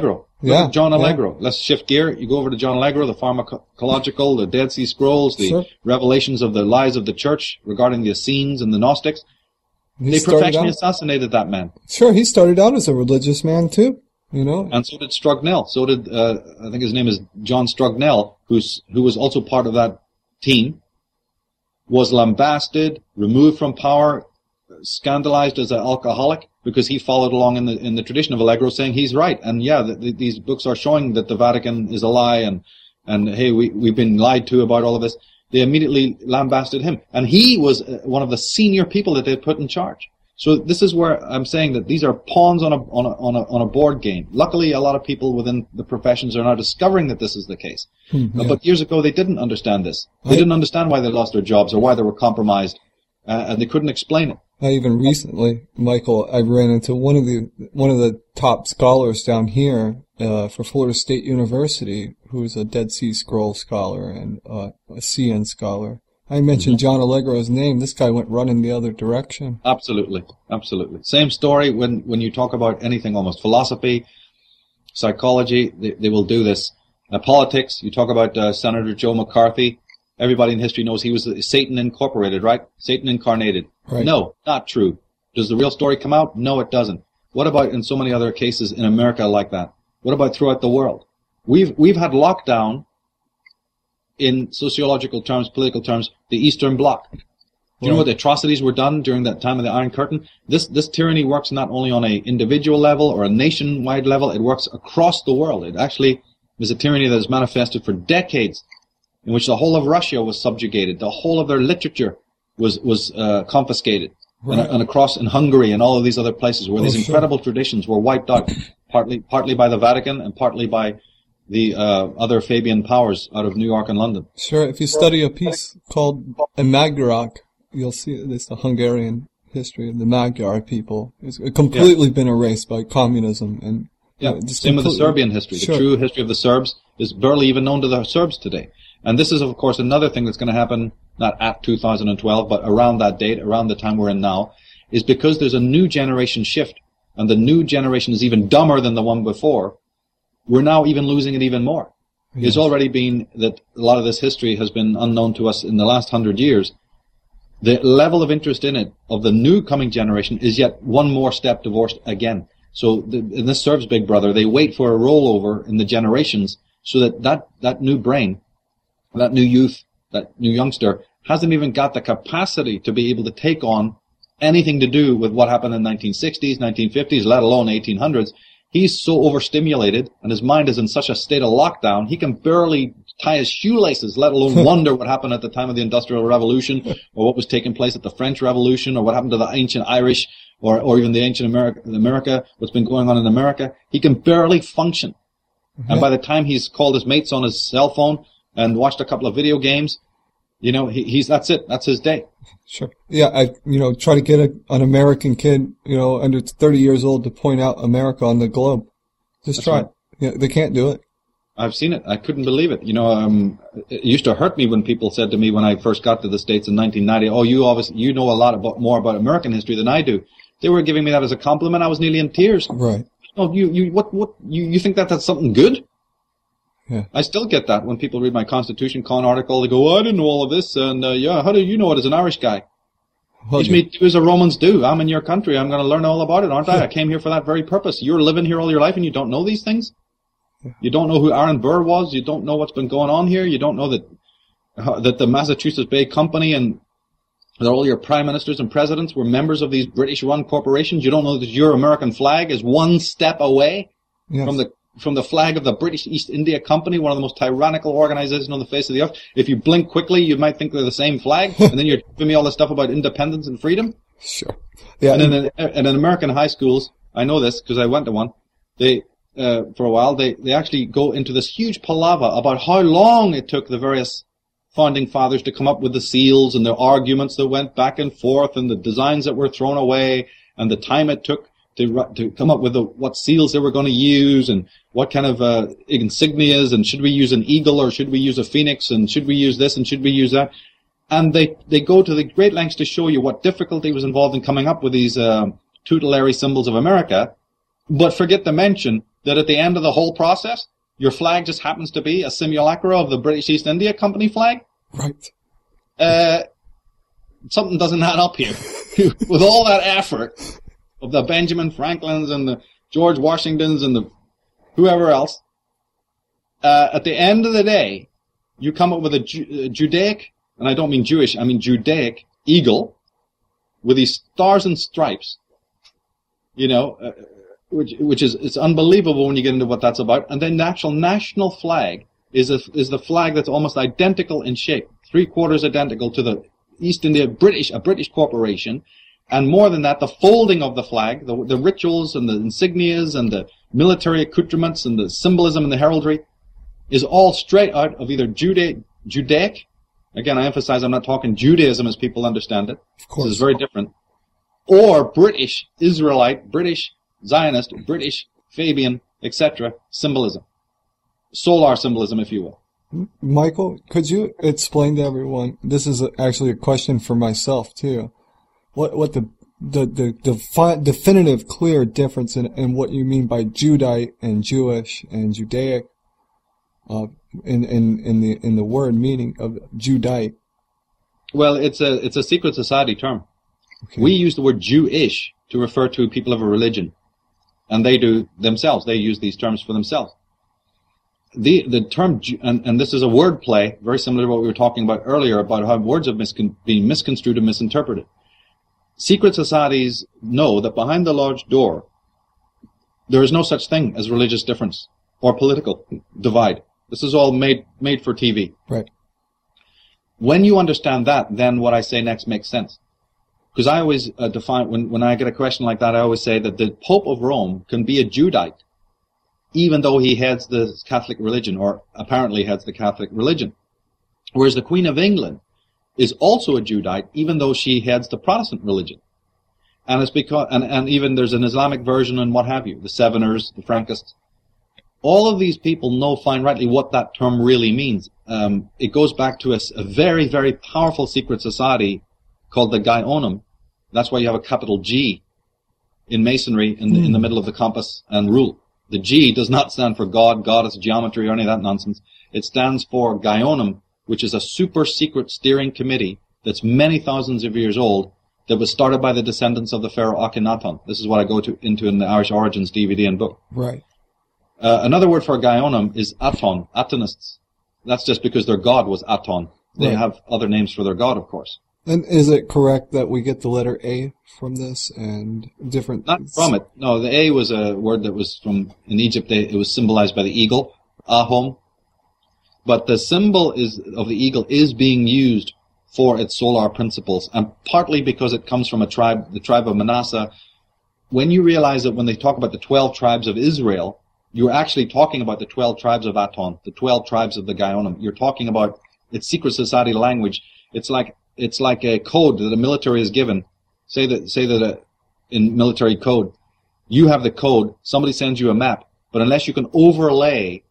Look Yeah, at John yeah. Allegro. Let's shift gear. You go over to John Allegro, the pharmacological, the Dead Sea Scrolls, the Sure. revelations of the lies of the church regarding the Essenes and the Gnostics. He They started professionally out- assassinated that man. Sure, he started out as a religious man too. You know, And so did Strugnell. So did, uh, I think his name is John Strugnell, who's, who was also part of that team, was lambasted, removed from power, scandalized as an alcoholic because he followed along in the, in the tradition of Allegro saying he's right. And yeah, the, the, these books are showing that the Vatican is a lie and, and hey, we, we've been lied to about all of this. They immediately lambasted him. And he was uh, one of the senior people that they put in charge. So this is where I'm saying that these are pawns on a, on a, on a, on a board game. Luckily, a lot of people within the professions are now discovering that this is the case. Hmm, Uh, yeah. But years ago, they didn't understand this. They I- didn't understand why they lost their jobs or why they were compromised, uh, and they couldn't explain it. I even recently, Michael, I ran into one of the one of the top scholars down here uh, for Florida State University, who's a Dead Sea Scroll scholar and uh, a C N scholar. I mentioned John Allegro's name. This guy went running the other direction. Absolutely, absolutely. Same story when, when you talk about anything almost philosophy, psychology, they, they will do this. Uh, politics, you talk about uh, Senator Joe McCarthy. Everybody in history knows he was Satan Incorporated, right? Satan incarnated. Right. No, not true. Does the real story come out? No, it doesn't. What about in so many other cases in America like that? What about throughout the world? We've, we've had lockdown in sociological terms, political terms, the Eastern Bloc. Do you know Right. what the atrocities were done during that time of the Iron Curtain? This, this tyranny works not only on a individual level or a nationwide level, it works across the world. It actually is a tyranny that has manifested for decades, in which the whole of Russia was subjugated, the whole of their literature was, was, uh, confiscated. Right. And, and across in Hungary and all of these other places where Oh, these sure. incredible traditions were wiped out, partly, partly by the Vatican and partly by the, uh, other Fabian powers out of New York and London. Sure, if you study a piece called Magyarok, you'll see it's the Hungarian history of the Magyar people. It's completely been erased by communism and Yeah, uh, just same with the completely- Serbian history. Sure. The true history of the Serbs is barely even known to the Serbs today. And this is, of course, another thing that's going to happen, not at two thousand twelve, but around that date, around the time we're in now, is because there's a new generation shift, and the new generation is even dumber than the one before, we're now even losing it even more. Yes. It's already been that a lot of this history has been unknown to us in the last hundred years. The level of interest in it of the new coming generation is yet one more step divorced again. So the, and this serves Big Brother. They wait for a rollover in the generations so that that, that new brain, that new youth, that new youngster hasn't even got the capacity to be able to take on anything to do with what happened in the nineteen sixties, nineteen fifties, let alone eighteen hundreds. He's so overstimulated and his mind is in such a state of lockdown, he can barely tie his shoelaces, let alone wonder what happened at the time of the Industrial Revolution or what was taking place at the French Revolution or what happened to the ancient Irish or, or even the ancient America, America, what's been going on in America. He can barely function. And by the time he's called his mates on his cell phone and watched a couple of video games, you know, he, he's, that's it. That's his day. Sure. Yeah, I, you know, try to get a, an American kid, you know, under thirty years old to point out America on the globe. Just That's try right. it. Yeah, they can't do it. I've seen it. I couldn't believe it. You know, um, it used to hurt me when people said to me when I first got to the States in nineteen ninety, oh, you obviously, you know a lot about, more about American history than I do. They were giving me that as a compliment. I was nearly in tears. Right. Oh, you, you, what, what, you, you think that that's something good? Yeah. I still get that when people read my Constitution Con article. They go, oh, I didn't know all of this. And, uh, yeah, how do you know it as an Irish guy? Well, Teach you- me do as the Romans do. I'm in your country. I'm going to learn all about it, aren't I? I came here for that very purpose. You're living here all your life and you don't know these things? You don't know who Aaron Burr was? You don't know what's been going on here? You don't know that, uh, that the Massachusetts Bay Company and that all your prime ministers and presidents were members of these British-run corporations? You don't know that your American flag is one step away yes. from the from the flag of the British East India Company, one of the most tyrannical organizations on the face of the earth. If you blink quickly, you might think they're the same flag, and then you're giving me all this stuff about independence and freedom. Sure. Yeah. And in, and in American high schools, I know this because I went to one. They, uh, for a while, they they actually go into this huge palaver about how long it took the various founding fathers to come up with the seals and the arguments that went back and forth and the designs that were thrown away and the time it took to to come up with the, what seals they were going to use and what kind of uh, insignias and should we use an eagle or should we use a phoenix and should we use this and should we use that. And they, they go to the great lengths to show you what difficulty was involved in coming up with these uh, tutelary symbols of America, but forget to mention that at the end of the whole process, your flag just happens to be a simulacra of the British East India Company flag? Right. Uh, something doesn't add up here. With all that effort of the Benjamin Franklins and the George Washingtons and the whoever else, uh, at the end of the day, you come up with a, Ju- a Judaic, and I don't mean Jewish, I mean Judaic eagle with these stars and stripes, you know, uh, which which is it's unbelievable when you get into what that's about. And then the actual national flag is a, is the flag that's almost identical in shape, three quarters identical to the East India British, a British corporation. And more than that, the folding of the flag, the, the rituals and the insignias and the military accoutrements and the symbolism and the heraldry is all straight out of either Juda- Judaic. Again, I emphasize I'm not talking Judaism as people understand it. Of course. This is very different. Or British, Israelite, British, Zionist, British, Fabian, et cetera symbolism. Solar symbolism, if you will. Michael, could you explain to everyone, this is actually a question for myself too, what what the the, the defi- definitive, clear difference in, in what you mean by Judite and Jewish and Judaic, uh, in, in, in the in the word meaning of Judite? Well, it's a it's a secret society term. Okay. We use the word Jewish to refer to people of a religion, and they do themselves. They use these terms for themselves. The the term, and, and this is a word play, very similar to what we were talking about earlier about how words have miscon- been misconstrued and misinterpreted. Secret societies know that behind the lodge door, there is no such thing as religious difference or political divide. This is all made made for T V. Right. When you understand that, then what I say next makes sense. Because I always uh, define, when, when I get a question like that, I always say that the Pope of Rome can be a Judite, even though he heads the Catholic religion, or apparently heads the Catholic religion. Whereas the Queen of England is also a Judite, even though she heads the Protestant religion. And it's because, and, and even there's an Islamic version and what have you, the Seveners, the Frankists. All of these people know fine rightly what that term really means. Um, it goes back to a, a very, very powerful secret society called the Gaionum. That's why you have a capital G in Masonry in the, mm. in the middle of the compass and rule. The G does not stand for God, goddess, geometry, or any of that nonsense. It stands for Gaionum, which is a super secret steering committee that's many thousands of years old, that was started by the descendants of the pharaoh Akhenaton. This is what I go to, into in the Irish Origins D V D and book. Right. Uh, another word for Gaionum is Aton, Atonists. That's just because their god was Aton. They Right. have other names for their god, of course. And is it correct that we get the letter A from this and different? Not from it. No, the A was a word that was from, in Egypt, they, it was symbolized by the eagle, Ahom. But the symbol is of the eagle is being used for its solar principles, and partly because it comes from a tribe, the tribe of Manasseh. When you realize that when they talk about the twelve tribes of Israel, you're actually talking about the twelve tribes of Aton, the twelve tribes of the Gaionum. You're talking about its secret society language. It's like it's like a code that the military is given. Say that say that a, in military code, you have the code. Somebody sends you a map, but unless you can overlay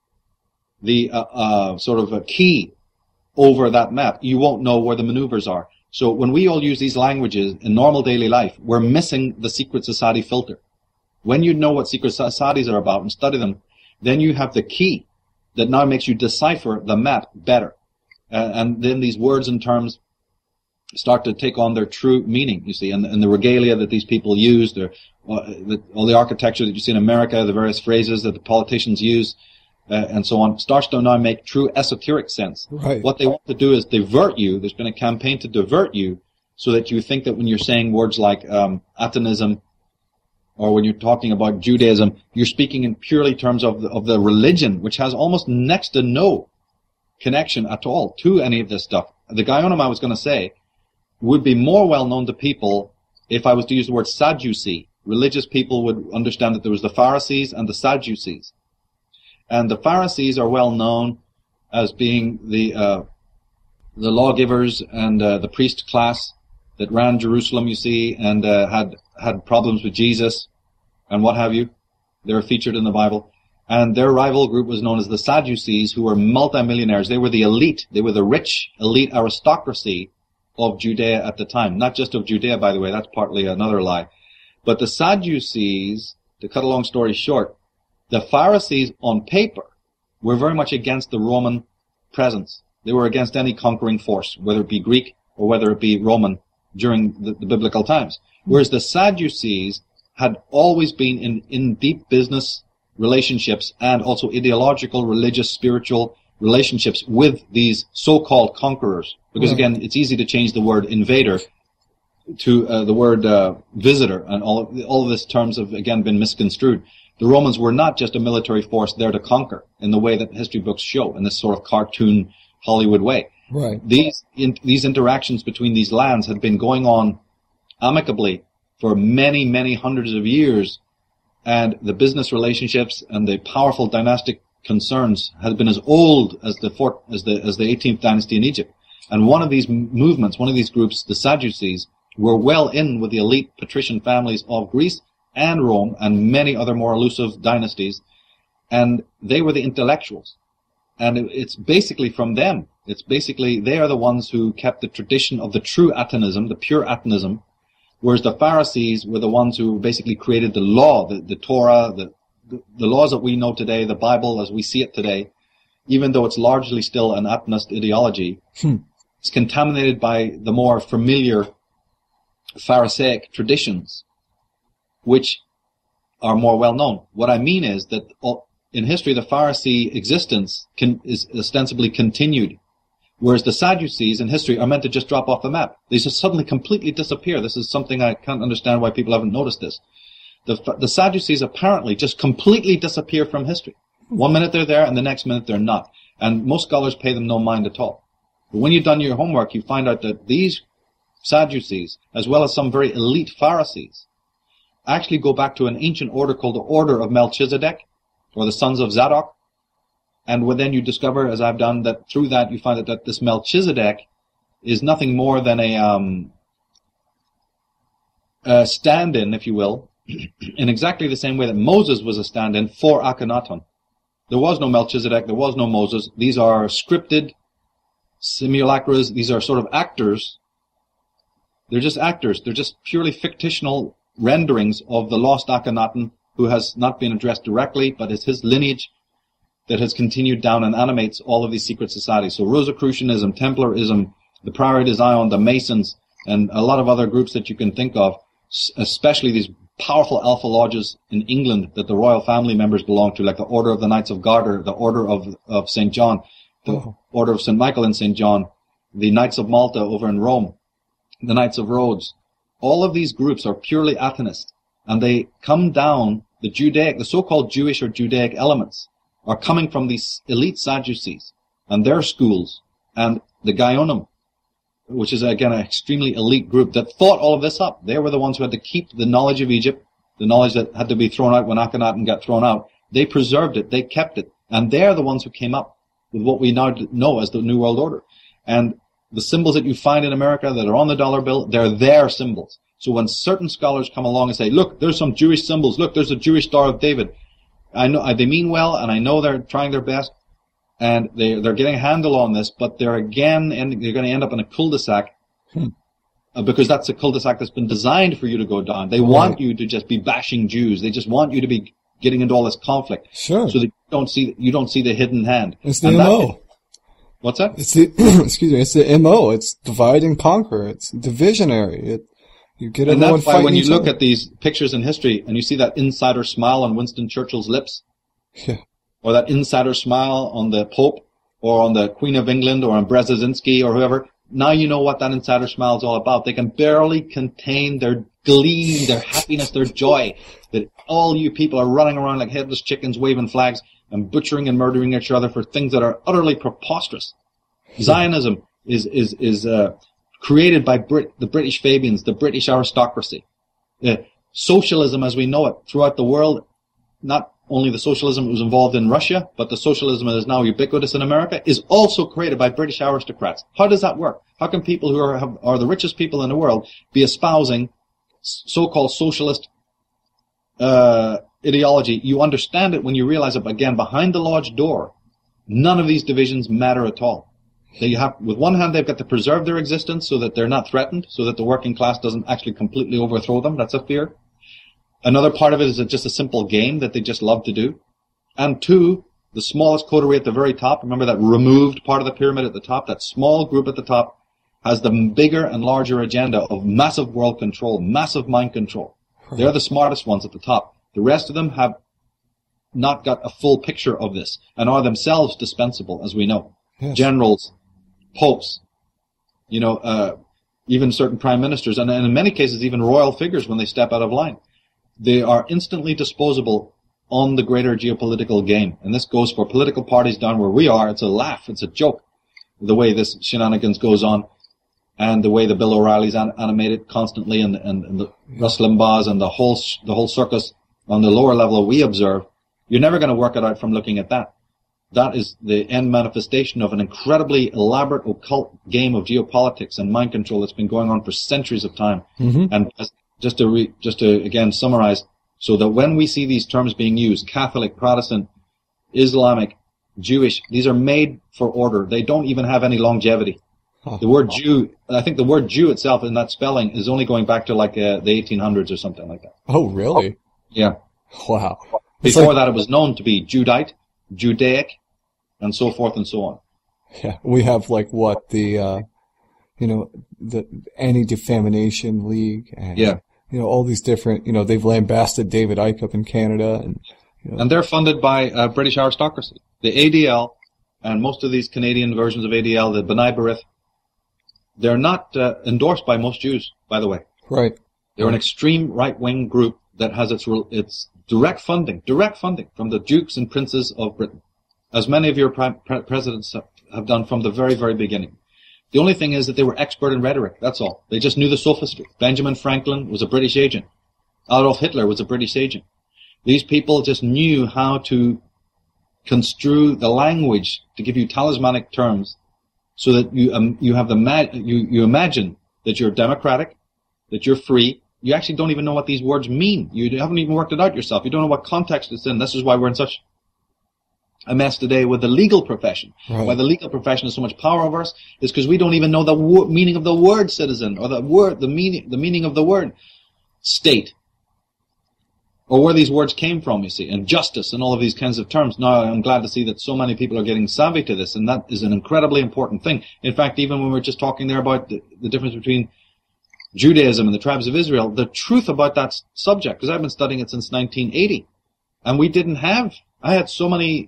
the uh, uh, sort of a key over that map, you won't know where the maneuvers are. So when we all use these languages in normal daily life, we're missing the secret society filter. When you know what secret societies are about and study them, then you have the key that now makes you decipher the map better. Uh, and then these words and terms start to take on their true meaning, you see, and, and the regalia that these people use, their, uh, the, all the architecture that you see in America, the various phrases that the politicians use, uh, and so on, starts to now make true esoteric sense. Right. What they want to do is divert you. There's been a campaign to divert you so that you think that when you're saying words like um, Atonism, or when you're talking about Judaism, you're speaking in purely terms of the, of the religion, which has almost next to no connection at all to any of this stuff. The Gaionum, I was going to say, would be more well known to people if I was to use the word Sadducee. Religious people would understand that there was the Pharisees and the Sadducees. And the Pharisees are well known as being the uh, the lawgivers and uh, the priest class that ran Jerusalem, you see, and uh, had had problems with Jesus and what have you. They were featured in the Bible. And their rival group was known as the Sadducees, who were multimillionaires. They were the elite. They were the rich elite aristocracy of Judea at the time. Not just of Judea, by the way. That's partly another lie. But the Sadducees, to cut a long story short, The Pharisees, on paper, were very much against the Roman presence. They were against any conquering force, whether it be Greek or whether it be Roman during the, the biblical times. Whereas the Sadducees had always been in, in deep business relationships and also ideological, religious, spiritual relationships with these so-called conquerors. Because Right. again, it's easy to change the word invader to uh, the word uh, visitor, and all of, all of these terms have again been misconstrued. The Romans were not just a military force there to conquer in the way that history books show, in this sort of cartoon Hollywood way. Right. These in, these interactions between these lands had been going on amicably for many, many hundreds of years, and the business relationships and the powerful dynastic concerns had been as old as the fort, as the as the eighteenth dynasty in Egypt. And one of these movements, one of these groups, the Sadducees, were well in with the elite patrician families of Greece and Rome and many other more elusive dynasties, and they were the intellectuals. And it, it's basically from them. It's basically, they are the ones who kept the tradition of the true Atonism, the pure Atonism, whereas the Pharisees were the ones who basically created the law, the, the Torah, the, the, the laws that we know today, the Bible as we see it today, even though it's largely still an Atonist ideology. Hmm. It's contaminated by the more familiar Pharisaic traditions, which are more well known. What I mean is that in history, the Pharisee existence can, is ostensibly continued, whereas the Sadducees in history are meant to just drop off the map. They just suddenly completely disappear. This is something I can't understand why people haven't noticed this. The, the Sadducees apparently just completely disappear from history. One minute they're there and the next minute they're not. And most scholars pay them no mind at all. But when you've done your homework, you find out that these Sadducees, as well as some very elite Pharisees, actually go back to an ancient order called the Order of Melchizedek, or the Sons of Zadok. And when then you discover, as I've done, that through that you find that, that this Melchizedek is nothing more than a, um, a stand-in, if you will, in exactly the same way that Moses was a stand-in for Akhenaten. There was no Melchizedek, there was no Moses. These are scripted simulacras. These are sort of actors. They're just actors. They're just purely fictional renderings of the lost Akhenaten, who has not been addressed directly, but is his lineage that has continued down and animates all of these secret societies. So Rosicrucianism, Templarism, the Priory de Zion, the Masons, and a lot of other groups that you can think of, especially these powerful alpha lodges in England that the royal family members belong to, like the Order of the Knights of Garter, the Order of, of Saint John, the oh. Order of Saint Michael and Saint John, the Knights of Malta over in Rome, the Knights of Rhodes. All of these groups are purely Atonist, and they come down, the Judaic, the so-called Jewish or Judaic elements are coming from these elite Sadducees and their schools, and the Gaonim, which is again an extremely elite group that thought all of this up. They were the ones who had to keep the knowledge of Egypt, the knowledge that had to be thrown out when Akhenaten got thrown out. They preserved it, they kept it, and they're the ones who came up with what we now know as the New World Order. And the symbols that you find in America that are on the dollar bill, they're their symbols. So when certain scholars come along and say, look, there's some Jewish symbols, look, there's a Jewish Star of David, I know they mean well, and I know they're trying their best, and they, they're getting a handle on this, but they're again, and they're going to end up in a cul-de-sac, hmm. uh, because that's a cul-de-sac that's been designed for you to go down. They right. want you to just be bashing Jews. They just want you to be getting into all this conflict. Sure. So that you don't see, you don't see the hidden hand. It's the M O. What's that? It's the, excuse me, it's the M O. It's divide and conquer. It's divisionary. It, You get and everyone that's why when you look other. at these pictures in history and you see that insider smile on Winston Churchill's lips, yeah. or that insider smile on the Pope, or on the Queen of England, or on Brzezinski, or whoever, now you know what that insider smile is all about. They can barely contain their glee, their happiness, their joy, that all you people are running around like headless chickens waving flags and butchering and murdering each other for things that are utterly preposterous. Yeah. Zionism is, is, is, uh, created by Brit- the British Fabians, the British aristocracy. Uh, socialism as we know it throughout the world, not only the socialism that was involved in Russia, but the socialism that is now ubiquitous in America, is also created by British aristocrats. How does that work? How can people who are, have, are the richest people in the world be espousing so-called socialist uh, ideology? You understand it when you realize that, again, behind the lodge door, none of these divisions matter at all. They have, with one hand, they've got to preserve their existence so that they're not threatened, so that the working class doesn't actually completely overthrow them. That's a fear. Another part of it is just a simple game that they just love to do. And two, the smallest coterie at the very top, remember that removed part of the pyramid at the top, that small group at the top, has the bigger and larger agenda of massive world control, massive mind control. Right. They're the smartest ones at the top. The rest of them have not got a full picture of this and are themselves dispensable, as we know. Yes. Generals, popes, you know, uh, even certain prime ministers, and, and in many cases even royal figures when they step out of line. They are instantly disposable on the greater geopolitical game. And this goes for political parties down where we are. It's a laugh. It's a joke. The way this shenanigans goes on and the way the Bill O'Reillys an- animated constantly and, and, and the Russ Limbaughs and the whole, the whole circus on the lower level we observe. You're never going to work it out from looking at that. That is the end manifestation of an incredibly elaborate occult game of geopolitics and mind control that's been going on for centuries of time. Mm-hmm. And as, just to re, just to again summarize, so that when we see these terms being used, Catholic, Protestant, Islamic, Jewish, these are made for order. They don't even have any longevity. Oh, the word oh. Jew, I think the word Jew itself in that spelling is only going back to like uh, the eighteen hundreds or something like that. Oh, really? Yeah. Wow. Before like, that, it was known to be Judite, Judaic, and so forth and so on. Yeah, we have like what the, uh, you know, the Anti-Defamation League, and yeah. you know, all these different, you know, they've lambasted David Icke up in Canada, and you know. And they're funded by uh, British aristocracy. The A D L and most of these Canadian versions of A D L, the B'nai B'rith, they're not uh, endorsed by most Jews, by the way. Right. They're right. an extreme right-wing group that has its its direct funding, direct funding from the dukes and princes of Britain, as many of your prime, pre- presidents have done from the very, very beginning. The only thing is that they were expert in rhetoric, that's all. They just knew the sophistry. Benjamin Franklin was a British agent. Adolf Hitler was a British agent. These people just knew how to construe the language to give you talismanic terms so that you um, you have the ma- you, you imagine that you're democratic, that you're free. You actually don't even know what these words mean. You haven't even worked it out yourself. You don't know what context it's in. This is why we're in such a mess today with the legal profession. Right. Why the legal profession has so much power over us is because we don't even know the wo- meaning of the word citizen or the word, the meaning, the meaning of the word state, or where these words came from. You see, and justice and all of these kinds of terms. Now, I'm glad to see that so many people are getting savvy to this, and that is an incredibly important thing. In fact, even when we were just talking there about the, the difference between Judaism and the tribes of Israel, the truth about that subject, because I've been studying it since nineteen eighty, and we didn't have. I had so many.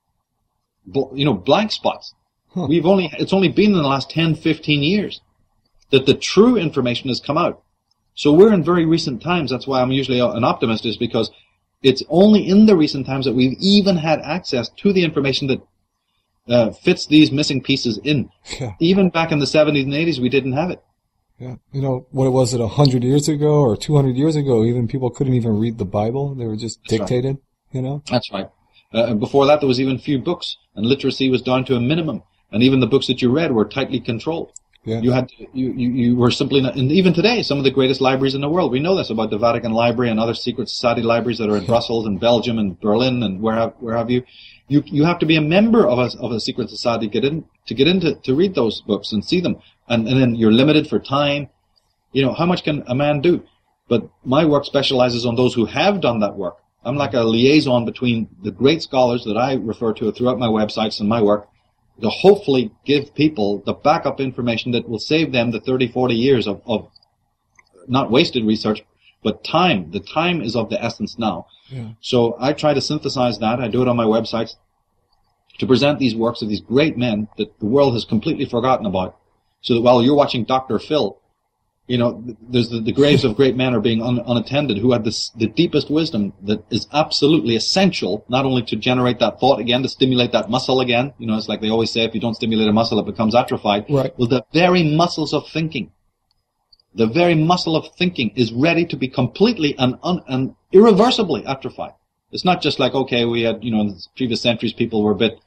You know, blank spots. Huh. We've only, it's only been in the last ten, fifteen years that the true information has come out. So we're in very recent times. That's why I'm usually an optimist, is because it's only in the recent times that we've even had access to the information that uh, fits these missing pieces in. Yeah. Even back in the seventies and eighties, we didn't have it. Yeah. You know, what was it, a hundred years ago or two hundred years ago, even people couldn't even read the Bible. They were just That's dictated, right. you know? That's right. Uh, and before that, there was even few books, and literacy was down to a minimum. And even the books that you read were tightly controlled. Yeah. You had to, you, you, you were simply not, and even today, some of the greatest libraries in the world, we know this about the Vatican Library and other secret society libraries that are in Brussels and Belgium and Berlin and where have, where have you. You, you have to be a member of a, of a secret society to get in, to get into, to read those books and see them. And, and then you're limited for time. You know, how much can a man do? But my work specializes on those who have done that work. I'm like a liaison between the great scholars that I refer to throughout my websites and my work to hopefully give people the backup information that will save them the thirty, forty years of, of not wasted research, but time. The time is of the essence now. Yeah. So I try to synthesize that. I do it on my websites to present these works of these great men that the world has completely forgotten about, so that while you're watching Doctor Phil, you know, there's the, the graves of great men are being un, unattended, who had this, the deepest wisdom that is absolutely essential, not only to generate that thought again, to stimulate that muscle again. You know, it's like they always say, if you don't stimulate a muscle, it becomes atrophied. Right. Well, the very muscles of thinking, the very muscle of thinking is ready to be completely and, un, and irreversibly atrophied. It's not just like, okay, we had, you know, in the previous centuries, people were a bit,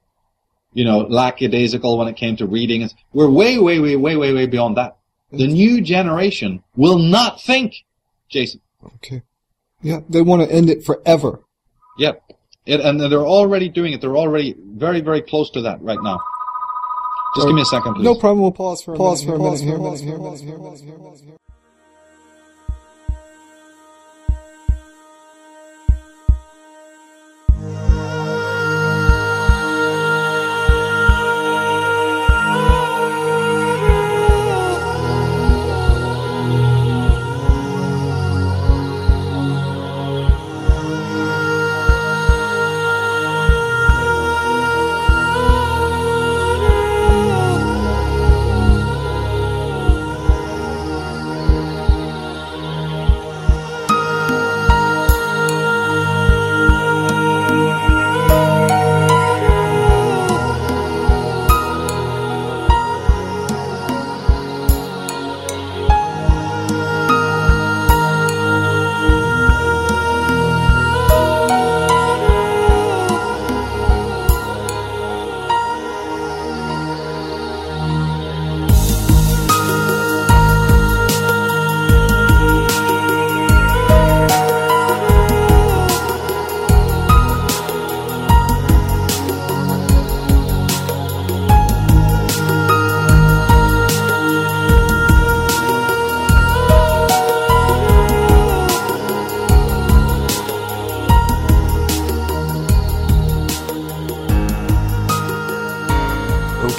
you know, lackadaisical when it came to reading. We're way, way, way, way, way, way beyond that. The new generation will not think, Jason. Okay. Yeah, they want to end it forever. Yep. It, and they're already doing it. They're already very, very close to that right now. Just give me a second, please. No problem. We'll pause for a pause minute. Pause for a minute here. Pause for a minute here. Pause for a minute here. Pause for a minute here.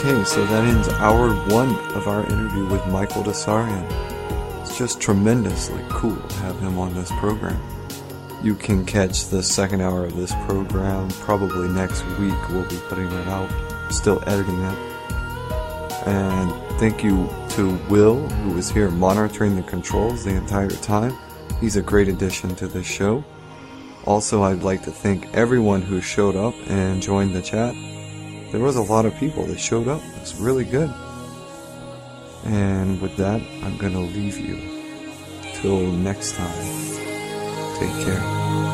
Okay, so that ends hour one of our interview with Michael Desarian. It's just tremendously cool to have him on this program. You can catch the second hour of this program probably next week. We'll be putting it out, still editing it. And thank you to Will, who was here monitoring the controls the entire time. He's a great addition to this show. Also, I'd like to thank everyone who showed up and joined the chat. There was a lot of people that showed up. It was really good. And with that, I'm going to leave you. Till next time. Take care.